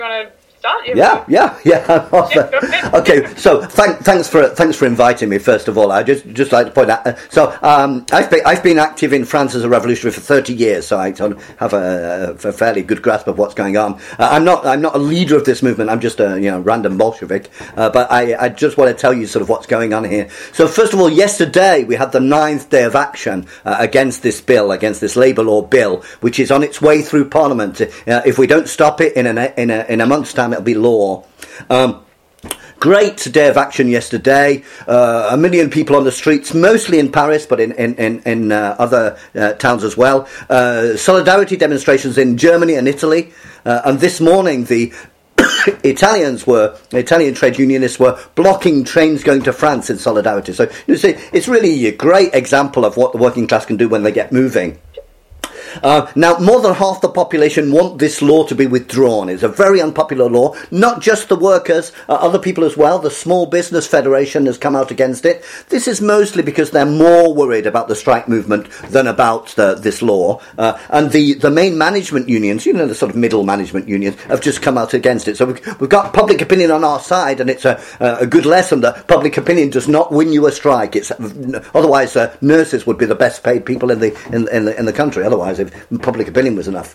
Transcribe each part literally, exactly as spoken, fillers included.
want to start? Yeah, yeah, yeah. Okay, so thank, thanks for thanks for inviting me. First of all, I just just like to point out. Uh, so um, I've been I've been active in France as a revolutionary for thirty years, so I sort of have a, a fairly good grasp of what's going on. Uh, I'm not I'm not a leader of this movement. I'm just a you know random Bolshevik. Uh, but I, I just want to tell you sort of what's going on here. So first of all, yesterday we had the ninth day of action uh, against this bill, against this Labour law bill, which is on its way through Parliament. Uh, if we don't stop it in a in a in a month's time, it'll be law. Um, great day of action yesterday. Uh, a million people on the streets, mostly in Paris, but in in in, in uh, other uh, towns as well. Uh, solidarity demonstrations in Germany and Italy. Uh, and this morning, the Italians were Italian trade unionists were blocking trains going to France in solidarity. So you see, it's really a great example of what the working class can do when they get moving. Uh, now, more than half the population want this law to be withdrawn. It's a very unpopular law. Not just the workers, uh, other people as well. The Small Business Federation has come out against it. This is mostly because they're more worried about the strike movement than about the, this law. Uh, and the, the main management unions, you know, the sort of middle management unions, have just come out against it. So we've, we've got public opinion on our side, and it's a, a good lesson that public opinion does not win you a strike. It's otherwise uh, nurses would be the best paid people in the in, in the in the country. Otherwise, if public opinion was enough.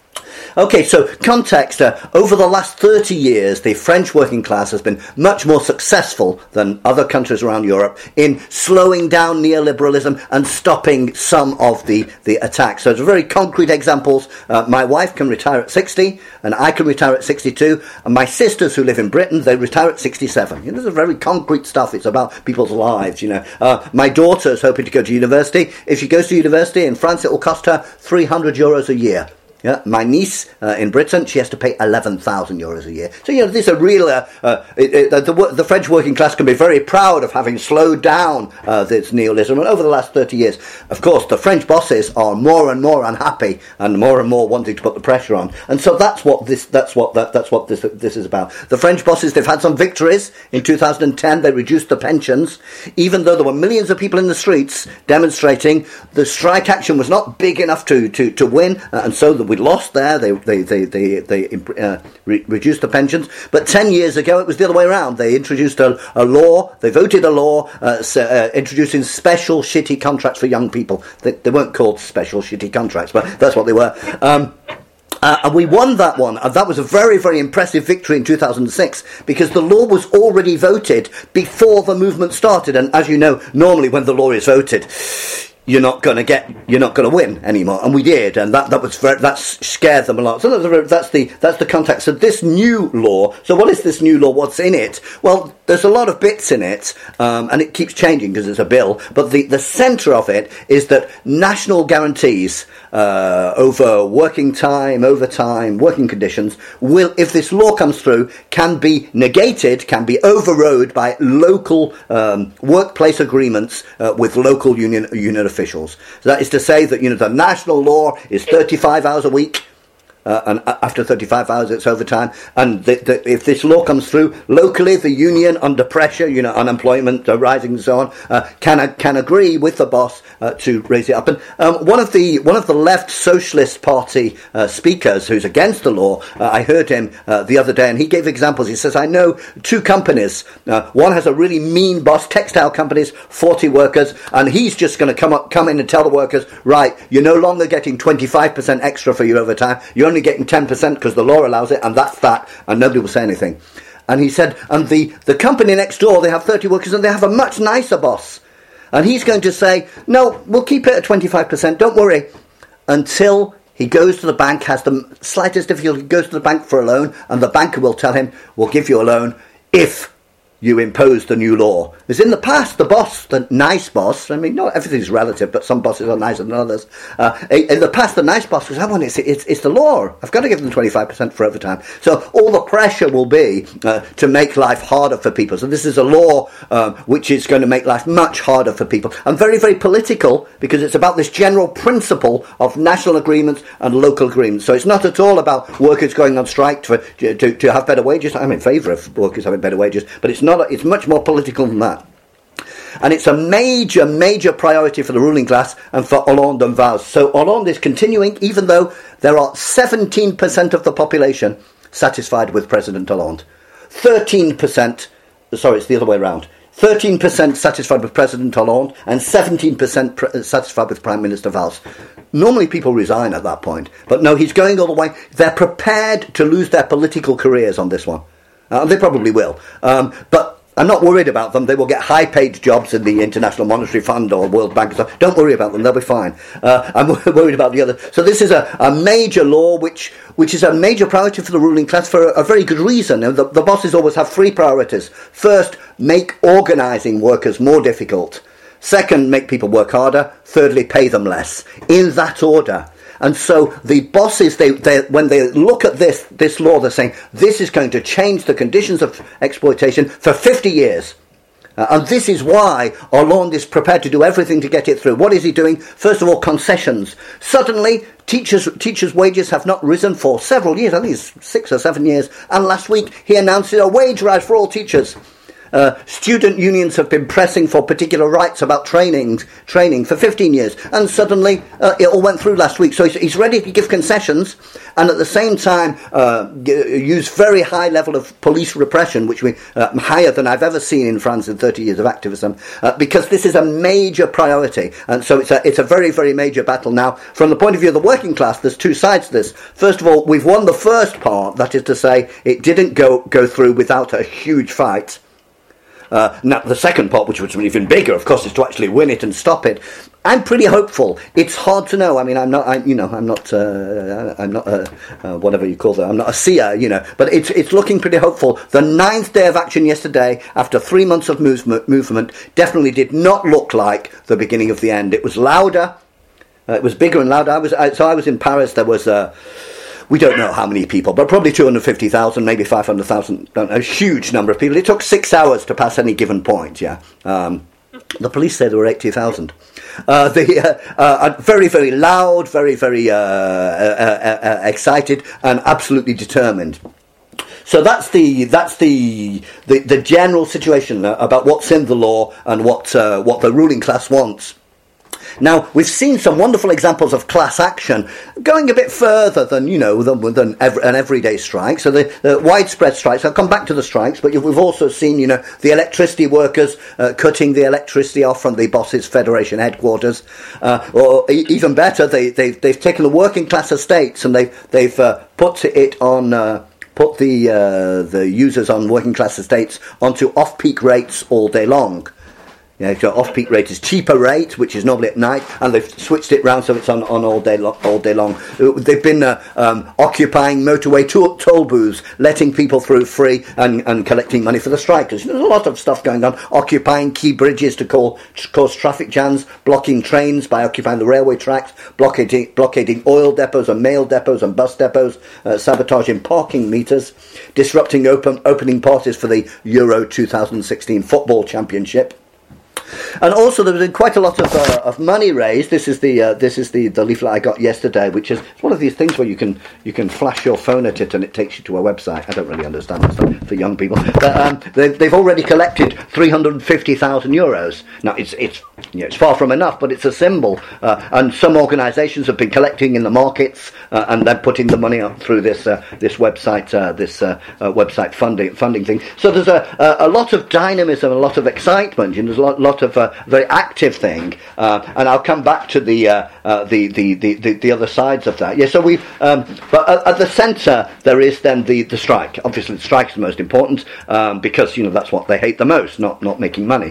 Okay, so context. Uh, over the last thirty years, the French working class has been much more successful than other countries around Europe in slowing down neoliberalism and stopping some of the, the attacks. So, it's very concrete examples. Uh, my wife can retire at sixty, and I can retire at sixty-two, and my sisters who live in Britain, they retire at sixty-seven. You know, this is very concrete stuff. It's about people's lives, you know. Uh, my daughter is hoping to go to university. If she goes to university in France, it will cost her three hundred euros a year. Yeah, my niece uh, in Britain, she has to pay eleven thousand euros a year. So, you know, these are real, uh, uh, it, it, the, the French working class can be very proud of having slowed down uh, this neoliberalism over the last thirty years. Of course, the French bosses are more and more unhappy and more and more wanting to put the pressure on. And so that's what this, that's what, that, that's what this, this is about. The French bosses, they've had some victories. In two thousand ten, they reduced the pensions. Even though there were millions of people in the streets demonstrating, the strike action was not big enough to, to, to win, uh, and so the we lost there. They they they they, they uh, re- reduced the pensions. But ten years ago, it was the other way around. They introduced a, a law. They voted a law uh, so, uh, introducing special shitty contracts for young people. They, they weren't called special shitty contracts, but that's what they were. Um, Uh, and we won that one, and that was a very, very impressive victory in two thousand six, because the law was already voted before the movement started. And as you know, normally when the law is voted, you're not going to get, you're not going to win anymore. And we did, and that, that was very, that scared them a lot. So that's, that's the that's the context. So this new law. So what is this new law? What's in it? Well, there's a lot of bits in it, um, and it keeps changing because it's a bill. But the the centre of it is that national guarantees uh, over working time, overtime, working conditions will, if this law comes through, can be negated, can be overrode by local um, workplace agreements uh, with local union union officials. So that is to say that, you know, the national law is thirty-five hours a week. Uh, and after thirty-five hours, it's overtime. And the, the, if this law comes through, locally, the union, under pressure, you know, unemployment uh, rising and so on, uh, can uh, can agree with the boss uh, to raise it up. And um, one of the one of the left Socialist Party uh, speakers who's against the law, uh, I heard him uh, the other day, and he gave examples. He says, "I know two companies. Uh, one has a really mean boss, textile companies, forty workers, and he's just going to come up, come in and tell the workers, right, you're no longer getting twenty-five percent extra for your overtime. You're only getting ten percent because the law allows it, and that's that, and nobody will say anything." And he said, and the, the company next door, they have thirty workers, and they have a much nicer boss. And he's going to say, no, we'll keep it at twenty-five percent, don't worry, until he goes to the bank, has the slightest difficulty, goes to the bank for a loan, and the banker will tell him, we'll give you a loan if you impose the new law. Because in the past, the boss, the nice boss, I mean, not everything's relative, but some bosses are nicer than others. Uh, in the past, the nice boss was, I want it's, it's, it's the law. I've got to give them twenty-five percent for overtime. So all the pressure will be uh, to make life harder for people. So this is a law um, which is going to make life much harder for people. And very, very political, because it's about this general principle of national agreements and local agreements. So it's not at all about workers going on strike to, to, to have better wages. I'm in favour of workers having better wages, but it's not, it's much more political than that. And it's a major, major priority for the ruling class and for Hollande and Valls. So Hollande is continuing, even though there are seventeen percent of the population satisfied with President Hollande. thirteen percent, sorry, it's the other way around. thirteen percent satisfied with President Hollande and seventeen percent pr- satisfied with Prime Minister Valls. Normally people resign at that point, but no, he's going all the way. They're prepared to lose their political careers on this one. Uh, they probably will. Um, but I'm not worried about them. They will get high-paid jobs in the International Monetary Fund or World Bank. So don't worry about them. They'll be fine. Uh, I'm worried about the other. So this is a, a major law which which is a major priority for the ruling class for a, a very good reason. The, the bosses always have three priorities. First, make organising workers more difficult. Second, make people work harder. Thirdly, pay them less. In that order. And so the bosses, they, they, when they look at this, this law, they're saying, this is going to change the conditions of exploitation for fifty years. Uh, and this is why Hollande is prepared to do everything to get it through. What is he doing? First of all, concessions. Suddenly, teachers' teachers' wages have not risen for several years. I think it's six or seven years. And last week, he announced a wage rise for all teachers. Uh, student unions have been pressing for particular rights about training, training for fifteen years, and suddenly uh, it all went through last week. So he's, he's ready to give concessions, and at the same time uh, g- use very high level of police repression, which we uh, higher than I've ever seen in France in thirty years of activism, uh, because this is a major priority, and so it's a it's a very very major battle now. From the point of view of the working class, there's two sides to this. First of all, we've won the first part, that is to say, it didn't go go through without a huge fight. Uh, now, the second part, which was even bigger, of course, is to actually win it and stop it. I'm pretty hopeful. It's hard to know. I mean, I'm not, I, you know, I'm not, uh, I'm not, uh, uh, whatever you call that. I'm not a seer, you know. But it's it's looking pretty hopeful. The ninth day of action yesterday, after three months of movement, movement, definitely did not look like the beginning of the end. It was louder. Uh, it was bigger and louder. I was, I, so I was in Paris. There was a. Uh, We don't know how many people, but probably two hundred fifty thousand, maybe five hundred thousand, don't know, a huge number of people. It took six hours to pass any given point, yeah. Um, the police say there were eighty thousand. Uh, the, uh, uh, very, very loud, very, very uh, uh, uh, uh, excited, and absolutely determined. So that's the that's the the, the general situation about what's in the law and what uh, what the ruling class wants. Now, we've seen some wonderful examples of class action going a bit further than, you know, than, than every, an everyday strike. So the, the widespread strikes, I'll come back to the strikes, but we've also seen, you know, the electricity workers uh, cutting the electricity off from the Bosses Federation headquarters. Uh, or e- even better, they, they've, they've taken the working class estates and they've, they've uh, put it on... Uh, put the uh, the users on working class estates onto off-peak rates all day long. Yeah, so off-peak rate is cheaper rate, which is normally at night, and they've switched it round so it's on, on all day lo- all day long. They've been uh, um, occupying motorway to- toll booths, letting people through free and, and collecting money for the strikers. There's a lot of stuff going on. Occupying key bridges to call, cause traffic jams, blocking trains by occupying the railway tracks, blockading, blockading oil depots and mail depots and bus depots, uh, sabotaging parking meters, disrupting open, opening parties for the Euro twenty sixteen football championship. And also, there's been quite a lot of uh, of money raised. This is the uh, this is the, the leaflet I got yesterday, which is it's one of these things where you can you can flash your phone at it and it takes you to a website. I don't really understand it stuff for young people, but um, they've they've already collected three hundred fifty thousand euros. Now it's it's you know, it's far from enough, but it's a symbol. Uh, and some organisations have been collecting in the markets uh, and then putting the money up through this uh, this website uh, this uh, uh, website funding funding thing. So there's a a, a lot of dynamism, a lot of excitement, and there's a lot. lot of a uh, very active thing, uh, and I'll come back to the, uh, uh, the, the, the, the the other sides of that. Yeah, so we, um, but at, at the centre there is then the, the strike. Obviously, the strike is the most important um, because you know that's what they hate the most, not not making money.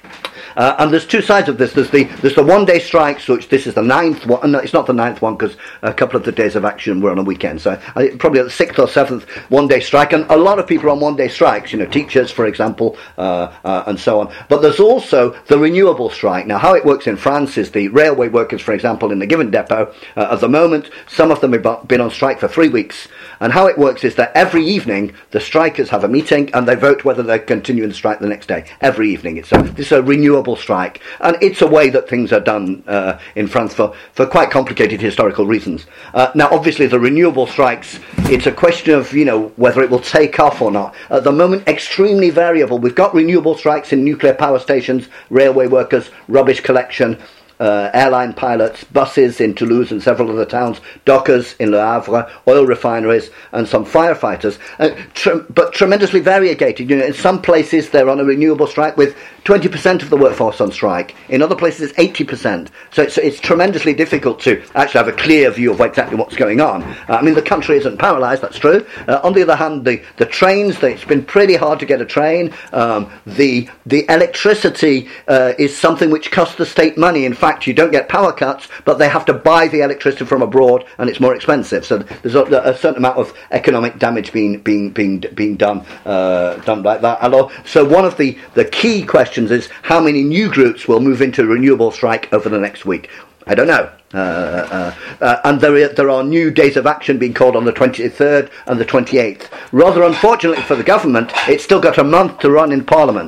Uh, and there's two sides of this. There's the there's the one-day strikes, which this is the ninth one. No, it's not the ninth one because a couple of the days of action were on a weekend. So I, probably the sixth or seventh one-day strike. And a lot of people are on one-day strikes, you know, teachers, for example, uh, uh, and so on. But there's also the renewable strike. Now, how it works in France is the railway workers, for example, in a given depot, uh, at the moment, some of them have been on strike for three weeks. And how it works is that every evening, the strikers have a meeting and they vote whether they're continuing the strike the next day. Every evening. It's a, this is a renewable strike, and it's a way that things are done uh, in France for, for quite complicated historical reasons. Uh, now, obviously, the renewable strikes, it's a question of, you know, whether it will take off or not. At the moment, extremely variable. We've got renewable strikes in nuclear power stations, railway workers, rubbish collection, uh, airline pilots, buses in Toulouse and several other towns, dockers in Le Havre, oil refineries, and some firefighters. Uh, tre- but tremendously variegated. You know, in some places they're on a renewable strike with twenty percent of the workforce on strike. In other places it's eighty percent. So it's, it's tremendously difficult to actually have a clear view of exactly what's going on. Uh, I mean, the country isn't paralysed, that's true. Uh, on the other hand, the, the trains, they, it's been pretty hard to get a train. Um, the the electricity uh, is something which costs the state money. In fact, you don't get power cuts, but they have to buy the electricity from abroad, and it's more expensive. So there's a, a certain amount of economic damage being being being being done uh, done like that. And so one of the, the key questions is how many new groups will move into a renewable strike over the next week. I don't know. Uh, uh, uh, and there are, there are new days of action being called on the twenty-third and the twenty-eighth. Rather unfortunately for the government, it's still got a month to run in Parliament.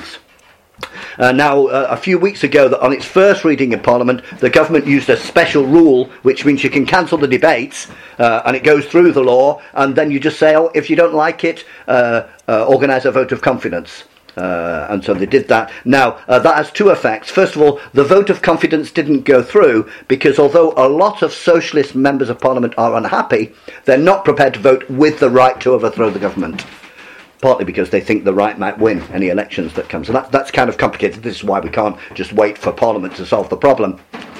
Uh, now, uh, a few weeks ago, that on its first reading in Parliament, the government used a special rule, which means you can cancel the debates, uh, and it goes through the law, and then you just say, oh, if you don't like it, uh, uh, organise a vote of confidence. Uh, and so they did that. Now, uh, that has two effects. First of all, the vote of confidence didn't go through because although a lot of socialist members of Parliament are unhappy, they're not prepared to vote with the right to overthrow the government. Partly because they think the right might win any elections that come. So that, that's kind of complicated. This is why we can't just wait for Parliament to solve the problem.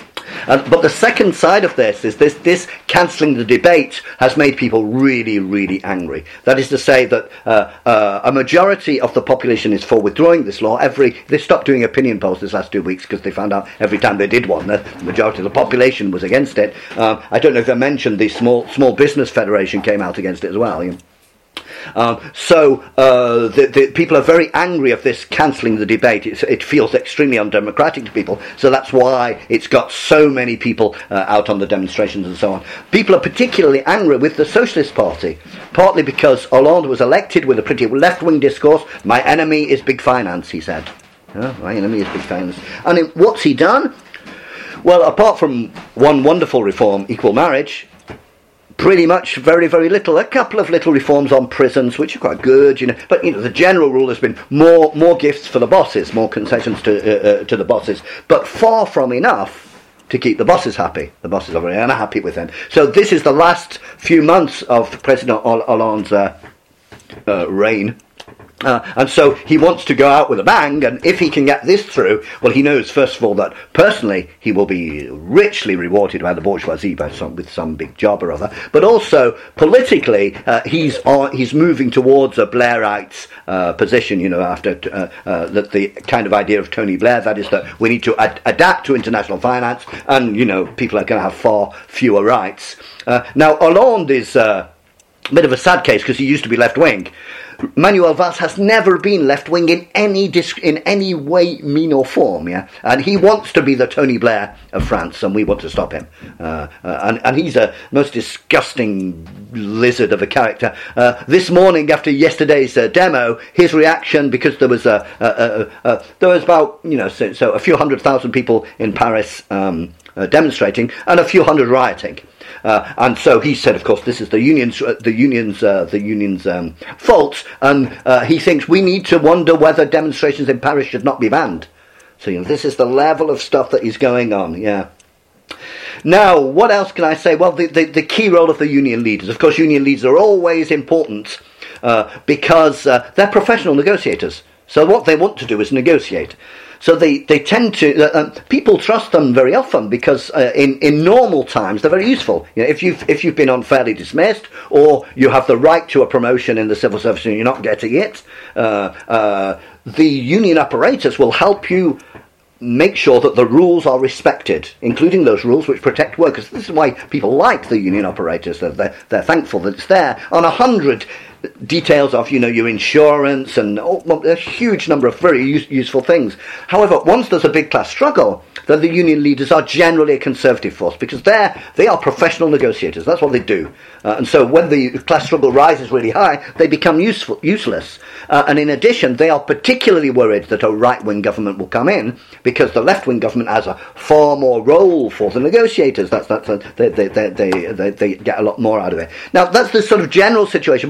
Uh, but the second side of this is this, this cancelling the debate has made people really, really angry. That is to say that uh, uh, a majority of the population is for withdrawing this law. Every They stopped doing opinion polls this last two weeks because they found out every time they did one, the majority of the population was against it. Um, I don't know if I mentioned the Small Small Business Federation came out against it as well. You know. Um, so uh, the, the people are very angry of this cancelling the debate. It's, it feels extremely undemocratic to people, so that's why it's got so many people uh, out on the demonstrations and so on. People are particularly angry with the Socialist Party, partly because Hollande was elected with a pretty left-wing discourse. My enemy is big finance, he said. Oh, my enemy is big finance. And in, what's he done? Well, apart from one wonderful reform, equal marriage, pretty much very, very little. A couple of little reforms on prisons, which are quite good, you know. But you know, the general rule has been more, more gifts for the bosses, more concessions to uh, uh, to the bosses, but far from enough to keep the bosses happy. The bosses are very unhappy with him. So this is the last few months of President Hollande's uh, uh, reign. Uh, and so he wants to go out with a bang, and if he can get this through, well, he knows, first of all, that personally he will be richly rewarded by the bourgeoisie by some, with some big job or other, but also politically uh, he's on, he's moving towards a Blairite uh, position, you know, after uh, uh, that the kind of idea of Tony Blair, that is that we need to ad- adapt to international finance, and, you know, people are going to have far fewer rights. Uh, now, Hollande is uh, a bit of a sad case because he used to be left-wing. Manuel Valls has never been left-wing in any disc- in any way, mean or form, yeah, and he wants to be the Tony Blair of France, and we want to stop him. Uh, uh, and, and he's a most disgusting lizard of a character. Uh, this morning, after yesterday's uh, demo, his reaction, because there was a, a, a, a there was about you know so, so a few hundred thousand people in Paris um, uh, demonstrating, and a few hundred rioting. Uh, and so he said, of course, this is the union's uh, the union's uh, the union's um, fault, and uh, he thinks we need to wonder whether demonstrations in Paris should not be banned. So you know, this is the level of stuff that is going on. Yeah. Now, what else can I say? Well, the, the, the key role of the union leaders. Of course, union leaders are always important uh, because uh, they're professional negotiators. So what they want to do is negotiate. So they, they tend to, uh, um, people trust them very often because uh, in, in normal times they're very useful. You know, if you've, if you've been unfairly dismissed or you have the right to a promotion in the civil service and you're not getting it, uh, uh, the union apparatus will help you make sure that the rules are respected, including those rules which protect workers. This is why people like the union operators. They're, they're, they're thankful that it's there. On a hundred details of, you know, your insurance and oh, a huge number of very use, useful things. However, once there's a big class struggle, then the union leaders are generally a conservative force because they're, they are professional negotiators. That's what they do. Uh, and so when the class struggle rises really high, they become useful, useless. Uh, and in addition, they are particularly worried that a right-wing government will come in because the left-wing government has a far more role for the negotiators. That's, that's a, they, they, they, they, they, they get a lot more out of it. Now, that's the sort of general situation. But you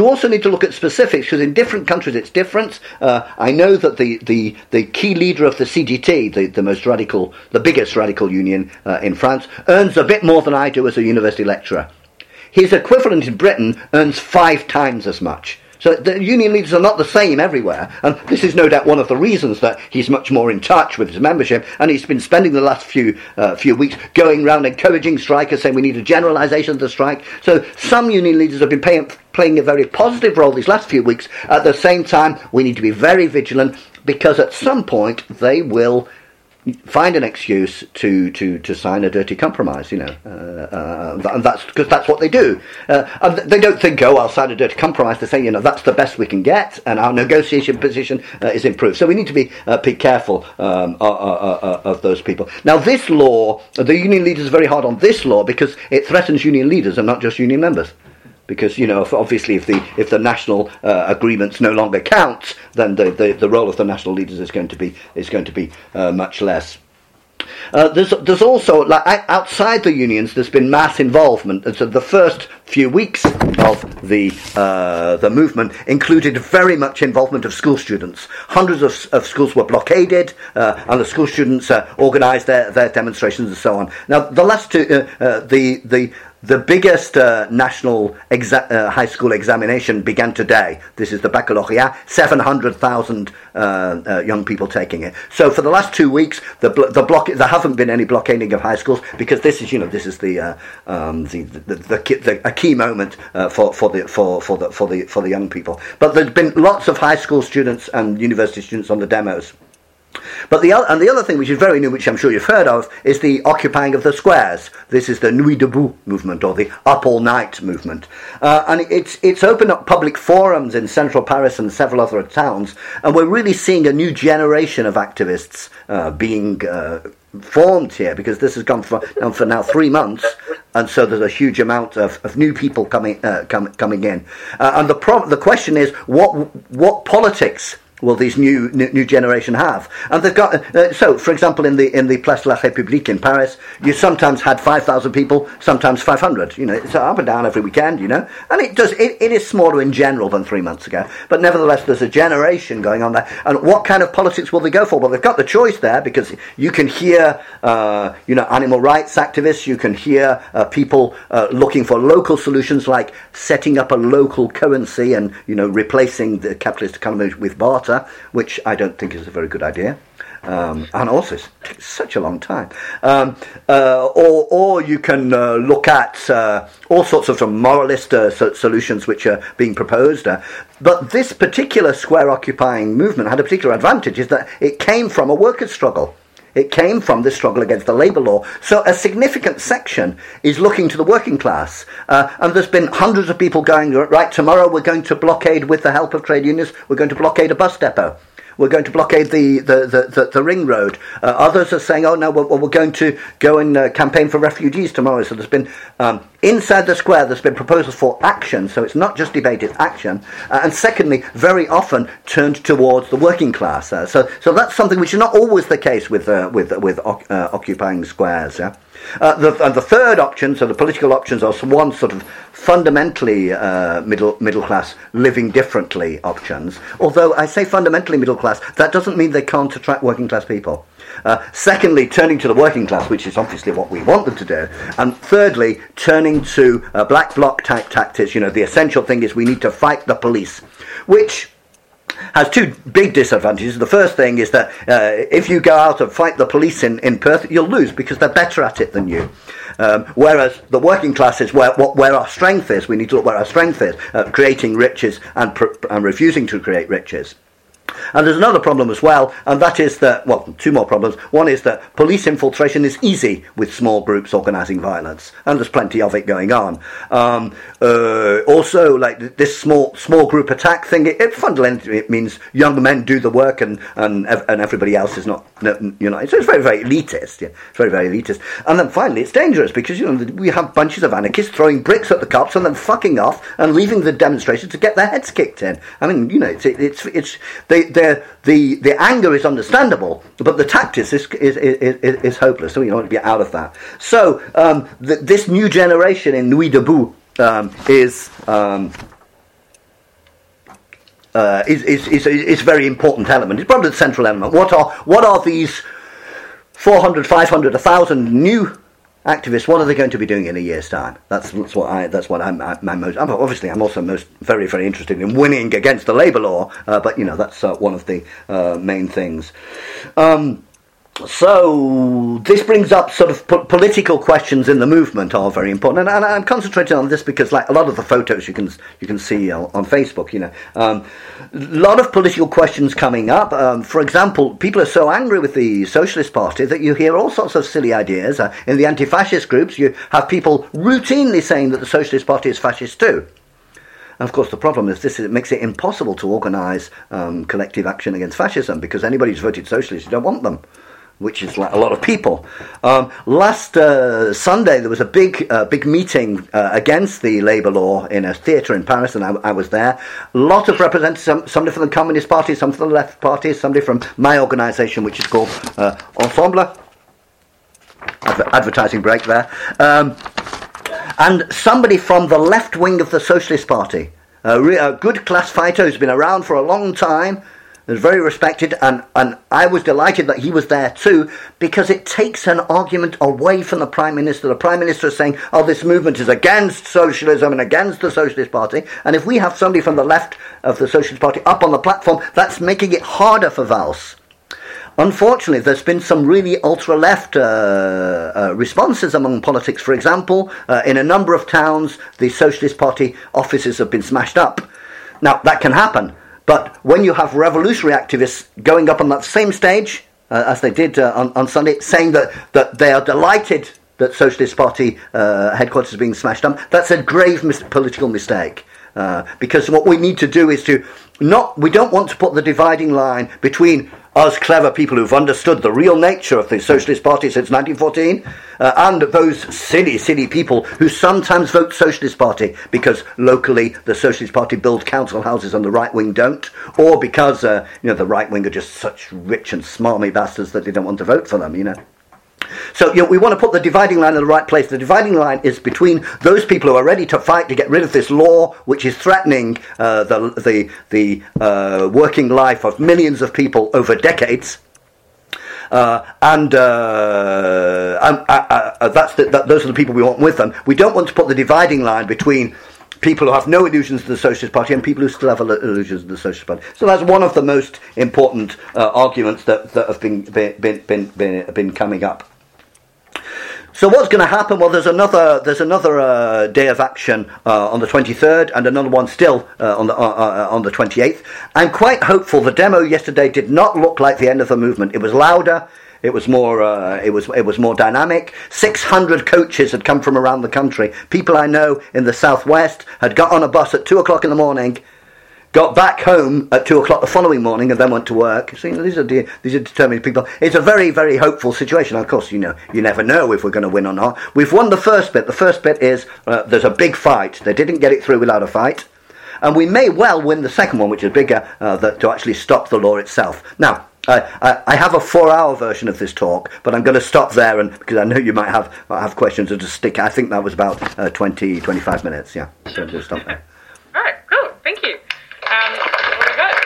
also need to look at specifics, because in different countries it's different. Uh, I know that the, the, the key leader of the C G T, the, the most radical, the biggest radical union uh, in France, earns a bit more than I do as a university lecturer. His equivalent in Britain earns five times as much. So the union leaders are not the same everywhere, and this is no doubt one of the reasons that he's much more in touch with his membership, and he's been spending the last few uh, few weeks going around encouraging strikers, saying we need a generalisation of the strike. So some union leaders have been paying, playing a very positive role these last few weeks. At the same time, we need to be very vigilant, because at some point they will find an excuse to, to, to sign a dirty compromise, you know, uh, uh, and that's because that's what they do. Uh, and they don't think, oh, I'll sign a dirty compromise. They say, you know, that's the best we can get, and our negotiation position uh, is improved. So we need to be uh, be careful um, uh, uh, uh, of those people. Now, this law, the union leaders are very hard on this law because it threatens union leaders and not just union members. Because, you know, if, obviously if the if the national uh, agreements no longer count, then the, the, the role of the national leaders is going to be is going to be uh, much less. Uh, there's there's also, like, outside the unions, there's been mass involvement, and so the first few weeks of the uh, the movement included very much involvement of school students. Hundreds of, of schools were blockaded, uh, and the school students uh, organised their, their demonstrations and so on. Now, the last two, uh, uh, the the The biggest uh, national exa- uh, high school examination began today. This is the baccalaureate, seven hundred thousand uh, uh, young people taking it. So for the last two weeks, the blo- the block there haven't been any blockading of high schools, because this is, you know, this is the uh, um, the, the, the, the, the a key moment uh, for for the for for the for the for the young people. But there's been lots of high school students and university students on the demos. But the and the other thing, which is very new, which I'm sure you've heard of, is the occupying of the squares. This is the Nuit debout movement, or the Up All Night movement, uh, and it's it's opened up public forums in central Paris and several other towns, and we're really seeing a new generation of activists uh, being uh, formed here, because this has gone for now for now three months, and so there's a huge amount of, of new people coming uh, com- coming in, uh, and the pro- the question is what what politics will these new, new new generation have? And they've got uh, so, for example, in the in the Place de la République in Paris, you sometimes had five thousand people, sometimes five hundred. You know, it's up and down every weekend. You know, and it does it, it is smaller in general than three months ago. But nevertheless, there's a generation going on there. And what kind of politics will they go for? Well, they've got the choice there, because you can hear uh, you know animal rights activists, you can hear uh, people uh, looking for local solutions, like setting up a local currency and you know replacing the capitalist economy with barter, which I don't think is a very good idea, um, and also it takes such a long time. Um, uh, or, or you can uh, look at uh, all sorts of, sort of moralist uh, so- solutions which are being proposed. Uh, but this particular square occupying movement had a particular advantage, is that it came from a workers' struggle. It came from the struggle against the labour law. So a significant section is looking to the working class. Uh, and there's been hundreds of people going, right, tomorrow we're going to blockade, with the help of trade unions, we're going to blockade a bus depot. We're going to blockade the, the, the, the, the ring road. Uh, others are saying, oh, no, we're, we're going to go and uh, campaign for refugees tomorrow. So there's been, um, inside the square, there's been proposals for action. So it's not just debate, it's action. Uh, and secondly, very often turned towards the working class. Uh, so so that's something which is not always the case with uh, with with uh, occupying squares. Yeah. Uh, the, and the third option, so the political options, are one sort of fundamentally uh, middle middle class, living differently options. Although I say fundamentally middle class, that doesn't mean they can't attract working class people. Uh, secondly, turning to the working class, which is obviously what we want them to do. And thirdly, turning to uh, black bloc type tactics. You know, the essential thing is we need to fight the police, which has two big disadvantages. The first thing is that uh, if you go out and fight the police in, in Perth, you'll lose, because they're better at it than you. Um, whereas the working class is where what, where our strength is. We need to look where our strength is, uh, creating riches and, pr- and refusing to create riches. And there's another problem as well, and that is that, well, two more problems. One is that police infiltration is easy with small groups organising violence, and there's plenty of it going on. Um, uh, also, like this small small group attack thing, it, it fundamentally it means young men do the work, and and, and everybody else is not, you know, so it's very, very elitist. Yeah, it's very, very elitist. And then finally, it's dangerous, because, you know, we have bunches of anarchists throwing bricks at the cops and then fucking off and leaving the demonstration to get their heads kicked in. I mean, you know, it's it's it's they. The, the the anger is understandable, but the tactics is is, is, is, is hopeless, so you want to be out of that. So um, th- this new generation in Nuit debout um, is um, uh, is, is is is a very important element. It's probably the central element. What are what are these four hundred, five hundred, one thousand new activists? What are they going to be doing in a year's time? That's, that's what I. That's what I'm. I'm most. I'm, obviously, I'm also most very, very interested in winning against the labour law. Uh, but you know, that's uh, one of the uh, main things. Um, So this brings up sort of po- political questions in the movement are very important, and, and I'm concentrating on this because, like a lot of the photos you can you can see on, on Facebook, you know, um, a lot of political questions coming up. Um, for example, people are so angry with the Socialist Party that you hear all sorts of silly ideas. Uh, in the anti-fascist groups, you have people routinely saying that the Socialist Party is fascist too. And of course, the problem is this: it makes it impossible to organise um, collective action against fascism because anybody who's voted socialist, you don't want them, which is like a lot of people. Um, last uh, Sunday, there was a big uh, big meeting uh, against the labour law in a theatre in Paris, and I, I was there. A lot of representatives, some, somebody from the Communist Party, some from the Left Party, somebody from my organisation, which is called uh, Ensemble. Adver- advertising break there. Um, and somebody from the left wing of the Socialist Party. A, re- a good class fighter who's been around for a long time, is very respected, and, and I was delighted that he was there too, because it takes an argument away from the Prime Minister. The Prime Minister is saying, oh, this movement is against socialism and against the Socialist Party, and if we have somebody from the left of the Socialist Party up on the platform, that's making it harder for Valls. Unfortunately, there's been some really ultra-left uh, uh, responses among politics. For example, uh, in a number of towns, the Socialist Party offices have been smashed up. Now, that can happen. But when you have revolutionary activists going up on that same stage, uh, as they did uh, on, on Sunday, saying that, that they are delighted that Socialist Party uh, headquarters are being smashed up, that's a grave mis- political mistake. Uh, because what we need to do is to not, we don't want to put the dividing line between us clever people who've understood the real nature of the Socialist Party since nineteen fourteen uh, and those silly, silly people who sometimes vote Socialist Party because locally the Socialist Party build council houses and the right wing don't, or because uh, you know the right wing are just such rich and smarmy bastards that they don't want to vote for them, you know. So you know, we want to put the dividing line in the right place. The dividing line is between those people who are ready to fight to get rid of this law, which is threatening uh, the the the uh, working life of millions of people over decades, uh, and uh, um, uh, uh, that's the, that, those are the people we want with them. We don't want to put the dividing line between people who have no illusions to the Socialist Party and people who still have illusions to the Socialist Party. So that's one of the most important uh, arguments that, that have been been, been been been coming up. So what's going to happen? Well, there's another there's another uh, day of action uh, on the twenty-third, and another one still uh, on the uh, uh, on the twenty-eighth. I'm quite hopeful. The demo yesterday did not look like the end of the movement. It was louder. It was more. Uh, it was. It was more dynamic. Six hundred coaches had come from around the country. People I know in the southwest had got on a bus at two o'clock in the morning, got back home at two o'clock the following morning, and then went to work. So you know, these are de- these are determined people. It's a very, very hopeful situation. Of course, you know, you never know if we're going to win or not. We've won the first bit. The first bit is uh, there's a big fight. They didn't get it through without a fight, and we may well win the second one, which is bigger, uh, that to actually stop the law itself. Now. I, I have a four-hour version of this talk, but I'm going to stop there, and because I know you might have have questions, and just stick. I think that was about uh, twenty, twenty-five minutes. Yeah, so just stop there. All right, cool. Thank you. Um, what do we got?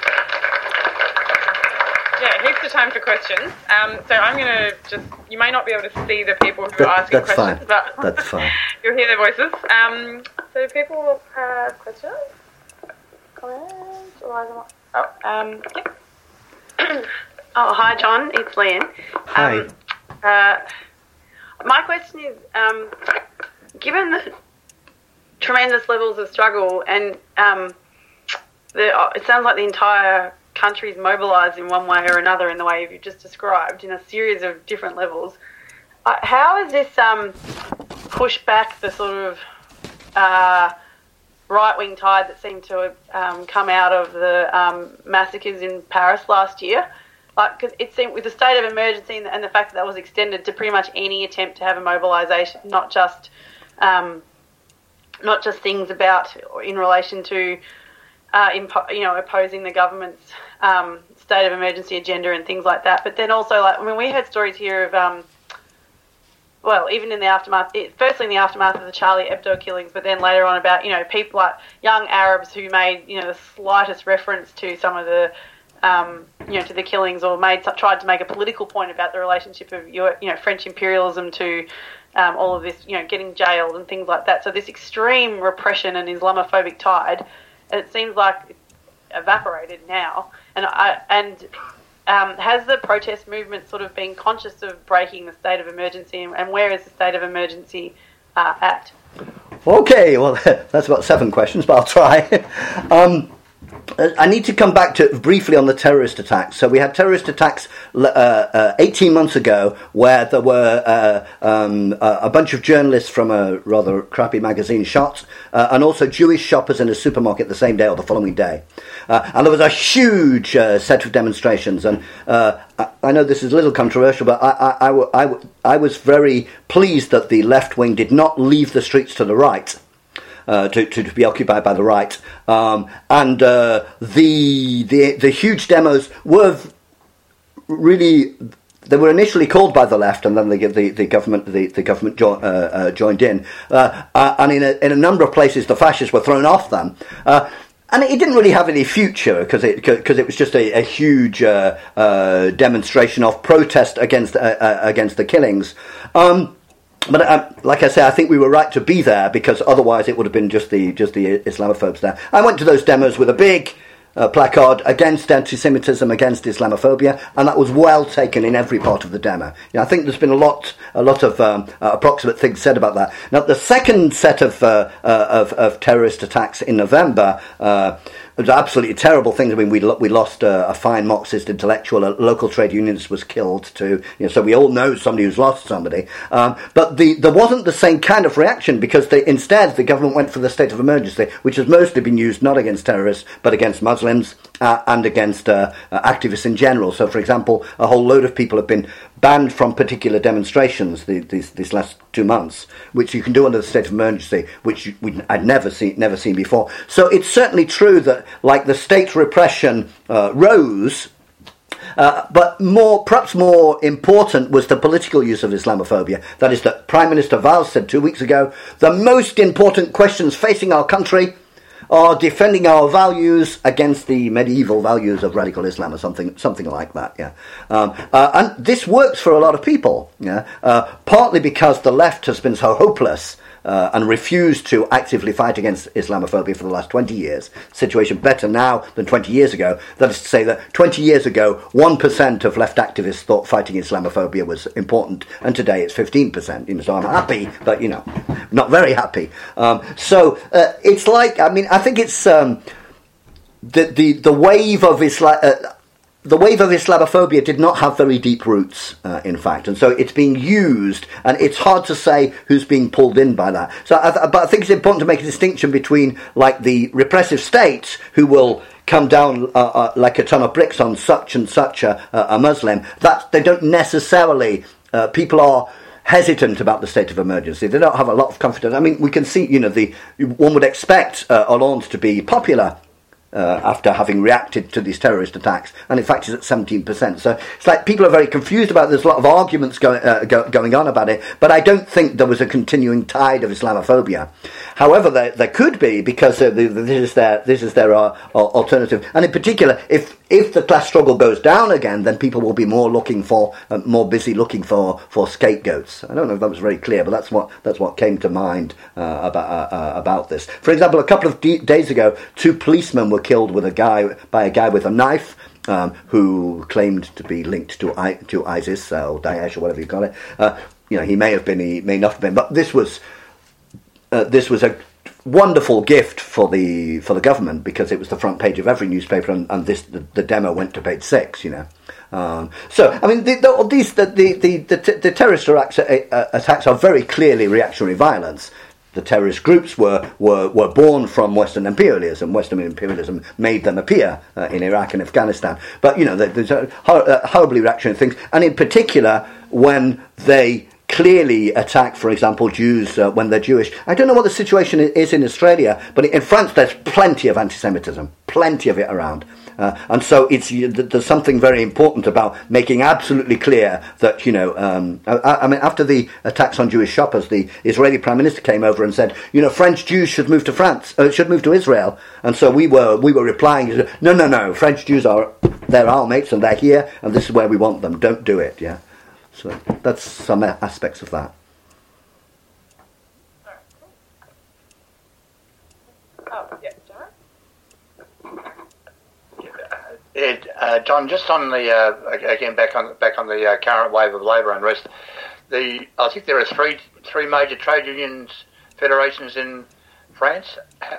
Yeah, hereps of time for questions. Um, so I'm going to just. You may not be able to see the people who that, are asking that's questions, fine. but That's fine. You'll hear their voices. Um, so people have questions, comments, or oh, um, yep. Oh, hi, John. It's Leanne. Hi. Um, uh, my question is, um, given the tremendous levels of struggle and um, the, it sounds like the entire country is mobilised in one way or another in the way you've just described in a series of different levels, uh, how has this um, pushed back the sort of uh, right-wing tide that seemed to have um, come out of the um, massacres in Paris last year? Like, because it seemed with the state of emergency and the, and the fact that that was extended to pretty much any attempt to have a mobilisation, not just um, not just things about or in relation to uh, impo- you know opposing the government's um, state of emergency agenda and things like that, but then also like I mean we heard stories here of um, well, even in the aftermath, it, firstly in the aftermath of the Charlie Hebdo killings, but then later on about, you know, people like young Arabs who made, you know, the slightest reference to some of the, um, you know, to the killings, or made tried to make a political point about the relationship of, you know, French imperialism to um, all of this, you know, getting jailed and things like that. So this extreme repression and Islamophobic tide, it seems like it's evaporated now. And I and. Um, has the protest movement sort of been conscious of breaking the state of emergency, and where is the state of emergency uh, at? Okay, well, that's about seven questions, but I'll try. um, I need to come back to briefly on the terrorist attacks. So we had terrorist attacks uh, uh, eighteen months ago, where there were uh, um, a, a bunch of journalists from a rather crappy magazine shot, uh, and also Jewish shoppers in a supermarket the same day or the following day. Uh, and there was a huge uh, set of demonstrations. And uh, I, I know this is a little controversial, but I, I, I, I, I was very pleased that the left wing did not leave the streets to the right. Uh, to, to, to be occupied by the right, um, and uh, the the the huge demos were really, they were initially called by the left, and then the the, the government the, the government jo- uh, uh, joined in, uh, uh, and in a, in a number of places the fascists were thrown off them. Uh, And it didn't really have any future because it because it was just a, a huge uh, uh, demonstration of protest against uh, uh, against the killings. Um, But um, like I say, I think we were right to be there, because otherwise it would have been just the just the Islamophobes there. I went to those demos with a big uh, placard against anti-Semitism, against Islamophobia, and that was well taken in every part of the demo. You know, I think there's been a lot a lot of um, uh, approximate things said about that. Now, the second set of uh, uh, of, of terrorist attacks in November. Uh, It was absolutely terrible things. I mean, we lo- we lost uh, a fine Marxist intellectual. A local trade unionist was killed too. You know, so we all know somebody who's lost somebody. Um, but the, there wasn't the same kind of reaction, because they, instead the government went for the state of emergency, which has mostly been used not against terrorists but against Muslims uh, and against uh, uh, activists in general. So, for example, a whole load of people have been banned from particular demonstrations the, these these last two months, which you can do under the state of emergency, which you, we, I'd never seen never seen before. So it's certainly true that, like, the state repression uh, rose, uh, but more, perhaps more important was the political use of Islamophobia. That is, that Prime Minister Valls said two weeks ago, the most important questions facing our country are defending our values against the medieval values of radical Islam, or something, something like that. Yeah, um, uh, and this works for a lot of people. Yeah, uh, partly because the left has been so hopeless uh, and refused to actively fight against Islamophobia for the last twenty years. Situation better now than twenty years ago. That is to say that twenty years ago, one percent of left activists thought fighting Islamophobia was important, and today it's fifteen percent. You know, so I'm happy, but, you know, not very happy. Um, so uh, it's like, I mean, I think it's um, the, the the wave of Islam. Uh, The wave of Islamophobia did not have very deep roots, uh, in fact, and so it's being used, and it's hard to say who's being pulled in by that. So, I th- but I think it's important to make a distinction between, like, the repressive states who will come down uh, uh, like a ton of bricks on such and such a, a Muslim. That they don't necessarily. Uh, people are hesitant about the state of emergency. They don't have a lot of confidence. I mean, we can see, you know, the one would expect uh, Hollande to be popular Uh, after having reacted to these terrorist attacks, and in fact it's at seventeen percent. So it's like people are very confused about it. There's a lot of arguments going uh, go, going on about it, but I don't think there was a continuing tide of Islamophobia. However, there, there could be, because uh, the, the, this is their this is their uh, alternative, and in particular, if if the class struggle goes down again, then people will be more looking for uh, more busy looking for, for scapegoats. I don't know if that was very clear, but that's what that's what came to mind uh, about uh, uh, about this. For example, a couple of d- days ago, two policemen were killed with a guy by a guy with a knife, um, who claimed to be linked to I, to ISIS uh, or Daesh or whatever you call it. Uh, you know, he may have been, he may not have been, but this was uh, this was a wonderful gift for the for the government, because it was the front page of every newspaper, and, and this the, the demo went to page six. You know, um, so I mean, the, the, these the the the, the, the terrorist attacks, uh, attacks are very clearly reactionary violence. The terrorist groups were, were, were born from Western imperialism. Western imperialism made them appear uh, in Iraq and Afghanistan. But, you know, there's a hor- uh, horribly reactionary things. And in particular, when they clearly attack, for example, Jews uh, when they're Jewish. I don't know what the situation is in Australia, but in France there's plenty of anti-Semitism, plenty of it around. Uh, and so it's there's something very important about making absolutely clear that, you know, um, I, I mean, after the attacks on Jewish shoppers, the Israeli Prime Minister came over and said, you know, French Jews should move to France, uh, should move to Israel. And so we were we were replying, no, no, no, French Jews are, they're our mates and they're here and this is where we want them. Don't do it, yeah. So that's some aspects of that. Oh, yeah, John? Yeah, uh, John, just on the uh, again back on back on the uh, current wave of labour unrest, the I think there are three three major trade unions federations in France.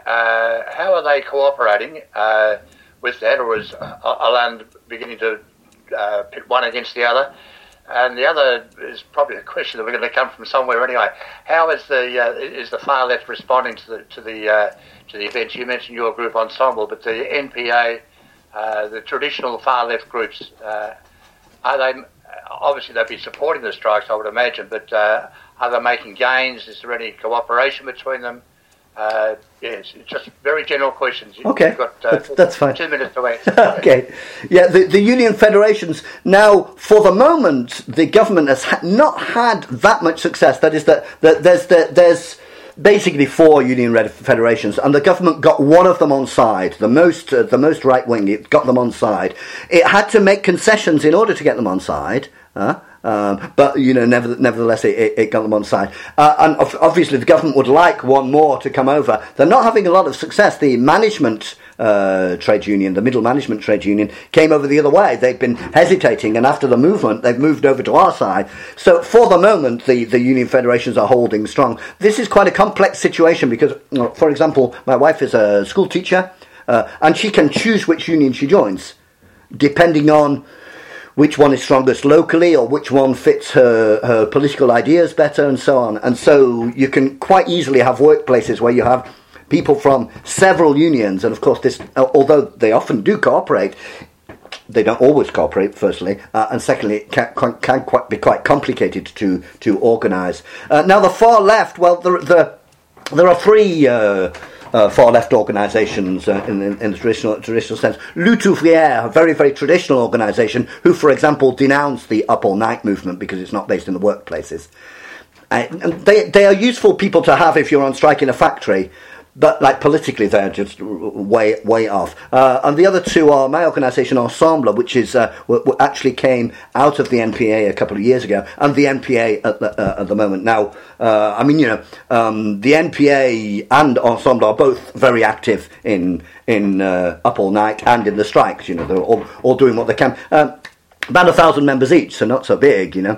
Uh, how are they cooperating uh, with that, or is Hollande beginning to uh, pit one against the other? And the other is probably a question that we're going to come from somewhere anyway. How is the uh, is the far left responding to the to the uh, to the events? You mentioned your group Ensemble, but the N P A. Uh, the traditional far-left groups, uh, are they, obviously they'd be supporting the strikes, I would imagine, but uh, are they making gains? Is there any cooperation between them? Uh, yes, it's just very general questions. Okay, You've got, uh, that's, that's fine. Two minutes to answer. Okay, yeah, the, the union federations, now, for the moment, the government has ha- not had that much success. That is that, that there's the, there's basically four union federations, and the government got one of them on side. The most, uh, the most right wing, it got them on side. It had to make concessions in order to get them on side. Uh, um, but you know, never, nevertheless, it, it got them on side. Uh, and obviously, the government would like one more to come over. They're not having a lot of success. The management uh, trade union, the middle management trade union, came over the other way. They've been hesitating, and after the movement, they've moved over to our side. So, for the moment, the, the union federations are holding strong. This is quite a complex situation because, you know, for example, my wife is a school teacher, uh, and she can choose which union she joins, depending on which one is strongest locally or which one fits her, her political ideas better and so on. And so you can quite easily have workplaces where you have people from several unions. And of course, this, although they often do cooperate, they don't always cooperate, firstly. Uh, and secondly, it can, can quite be quite complicated to, to organise. Uh, now, the far left, well, the, the, there are three Uh, Uh, far-left organisations uh, in, in, in the traditional, traditional sense. Lutte Ouvrière, a very, very traditional organisation, who, for example, denounced the Up All Night movement because it's not based in the workplaces. Uh, and they, they are useful people to have if you're on strike in a factory, but like politically they're just way way off. Uh, and the other two are my organisation Ensemble, which is uh, w- w- actually came out of the N P A a couple of years ago, and the N P A at the, uh, at the moment. Now, uh, I mean, you know, um, the N P A and Ensemble are both very active in in uh, Up All Night and in the strikes. You know, they're all all doing what they can. Um, about a thousand members each, so not so big. You know,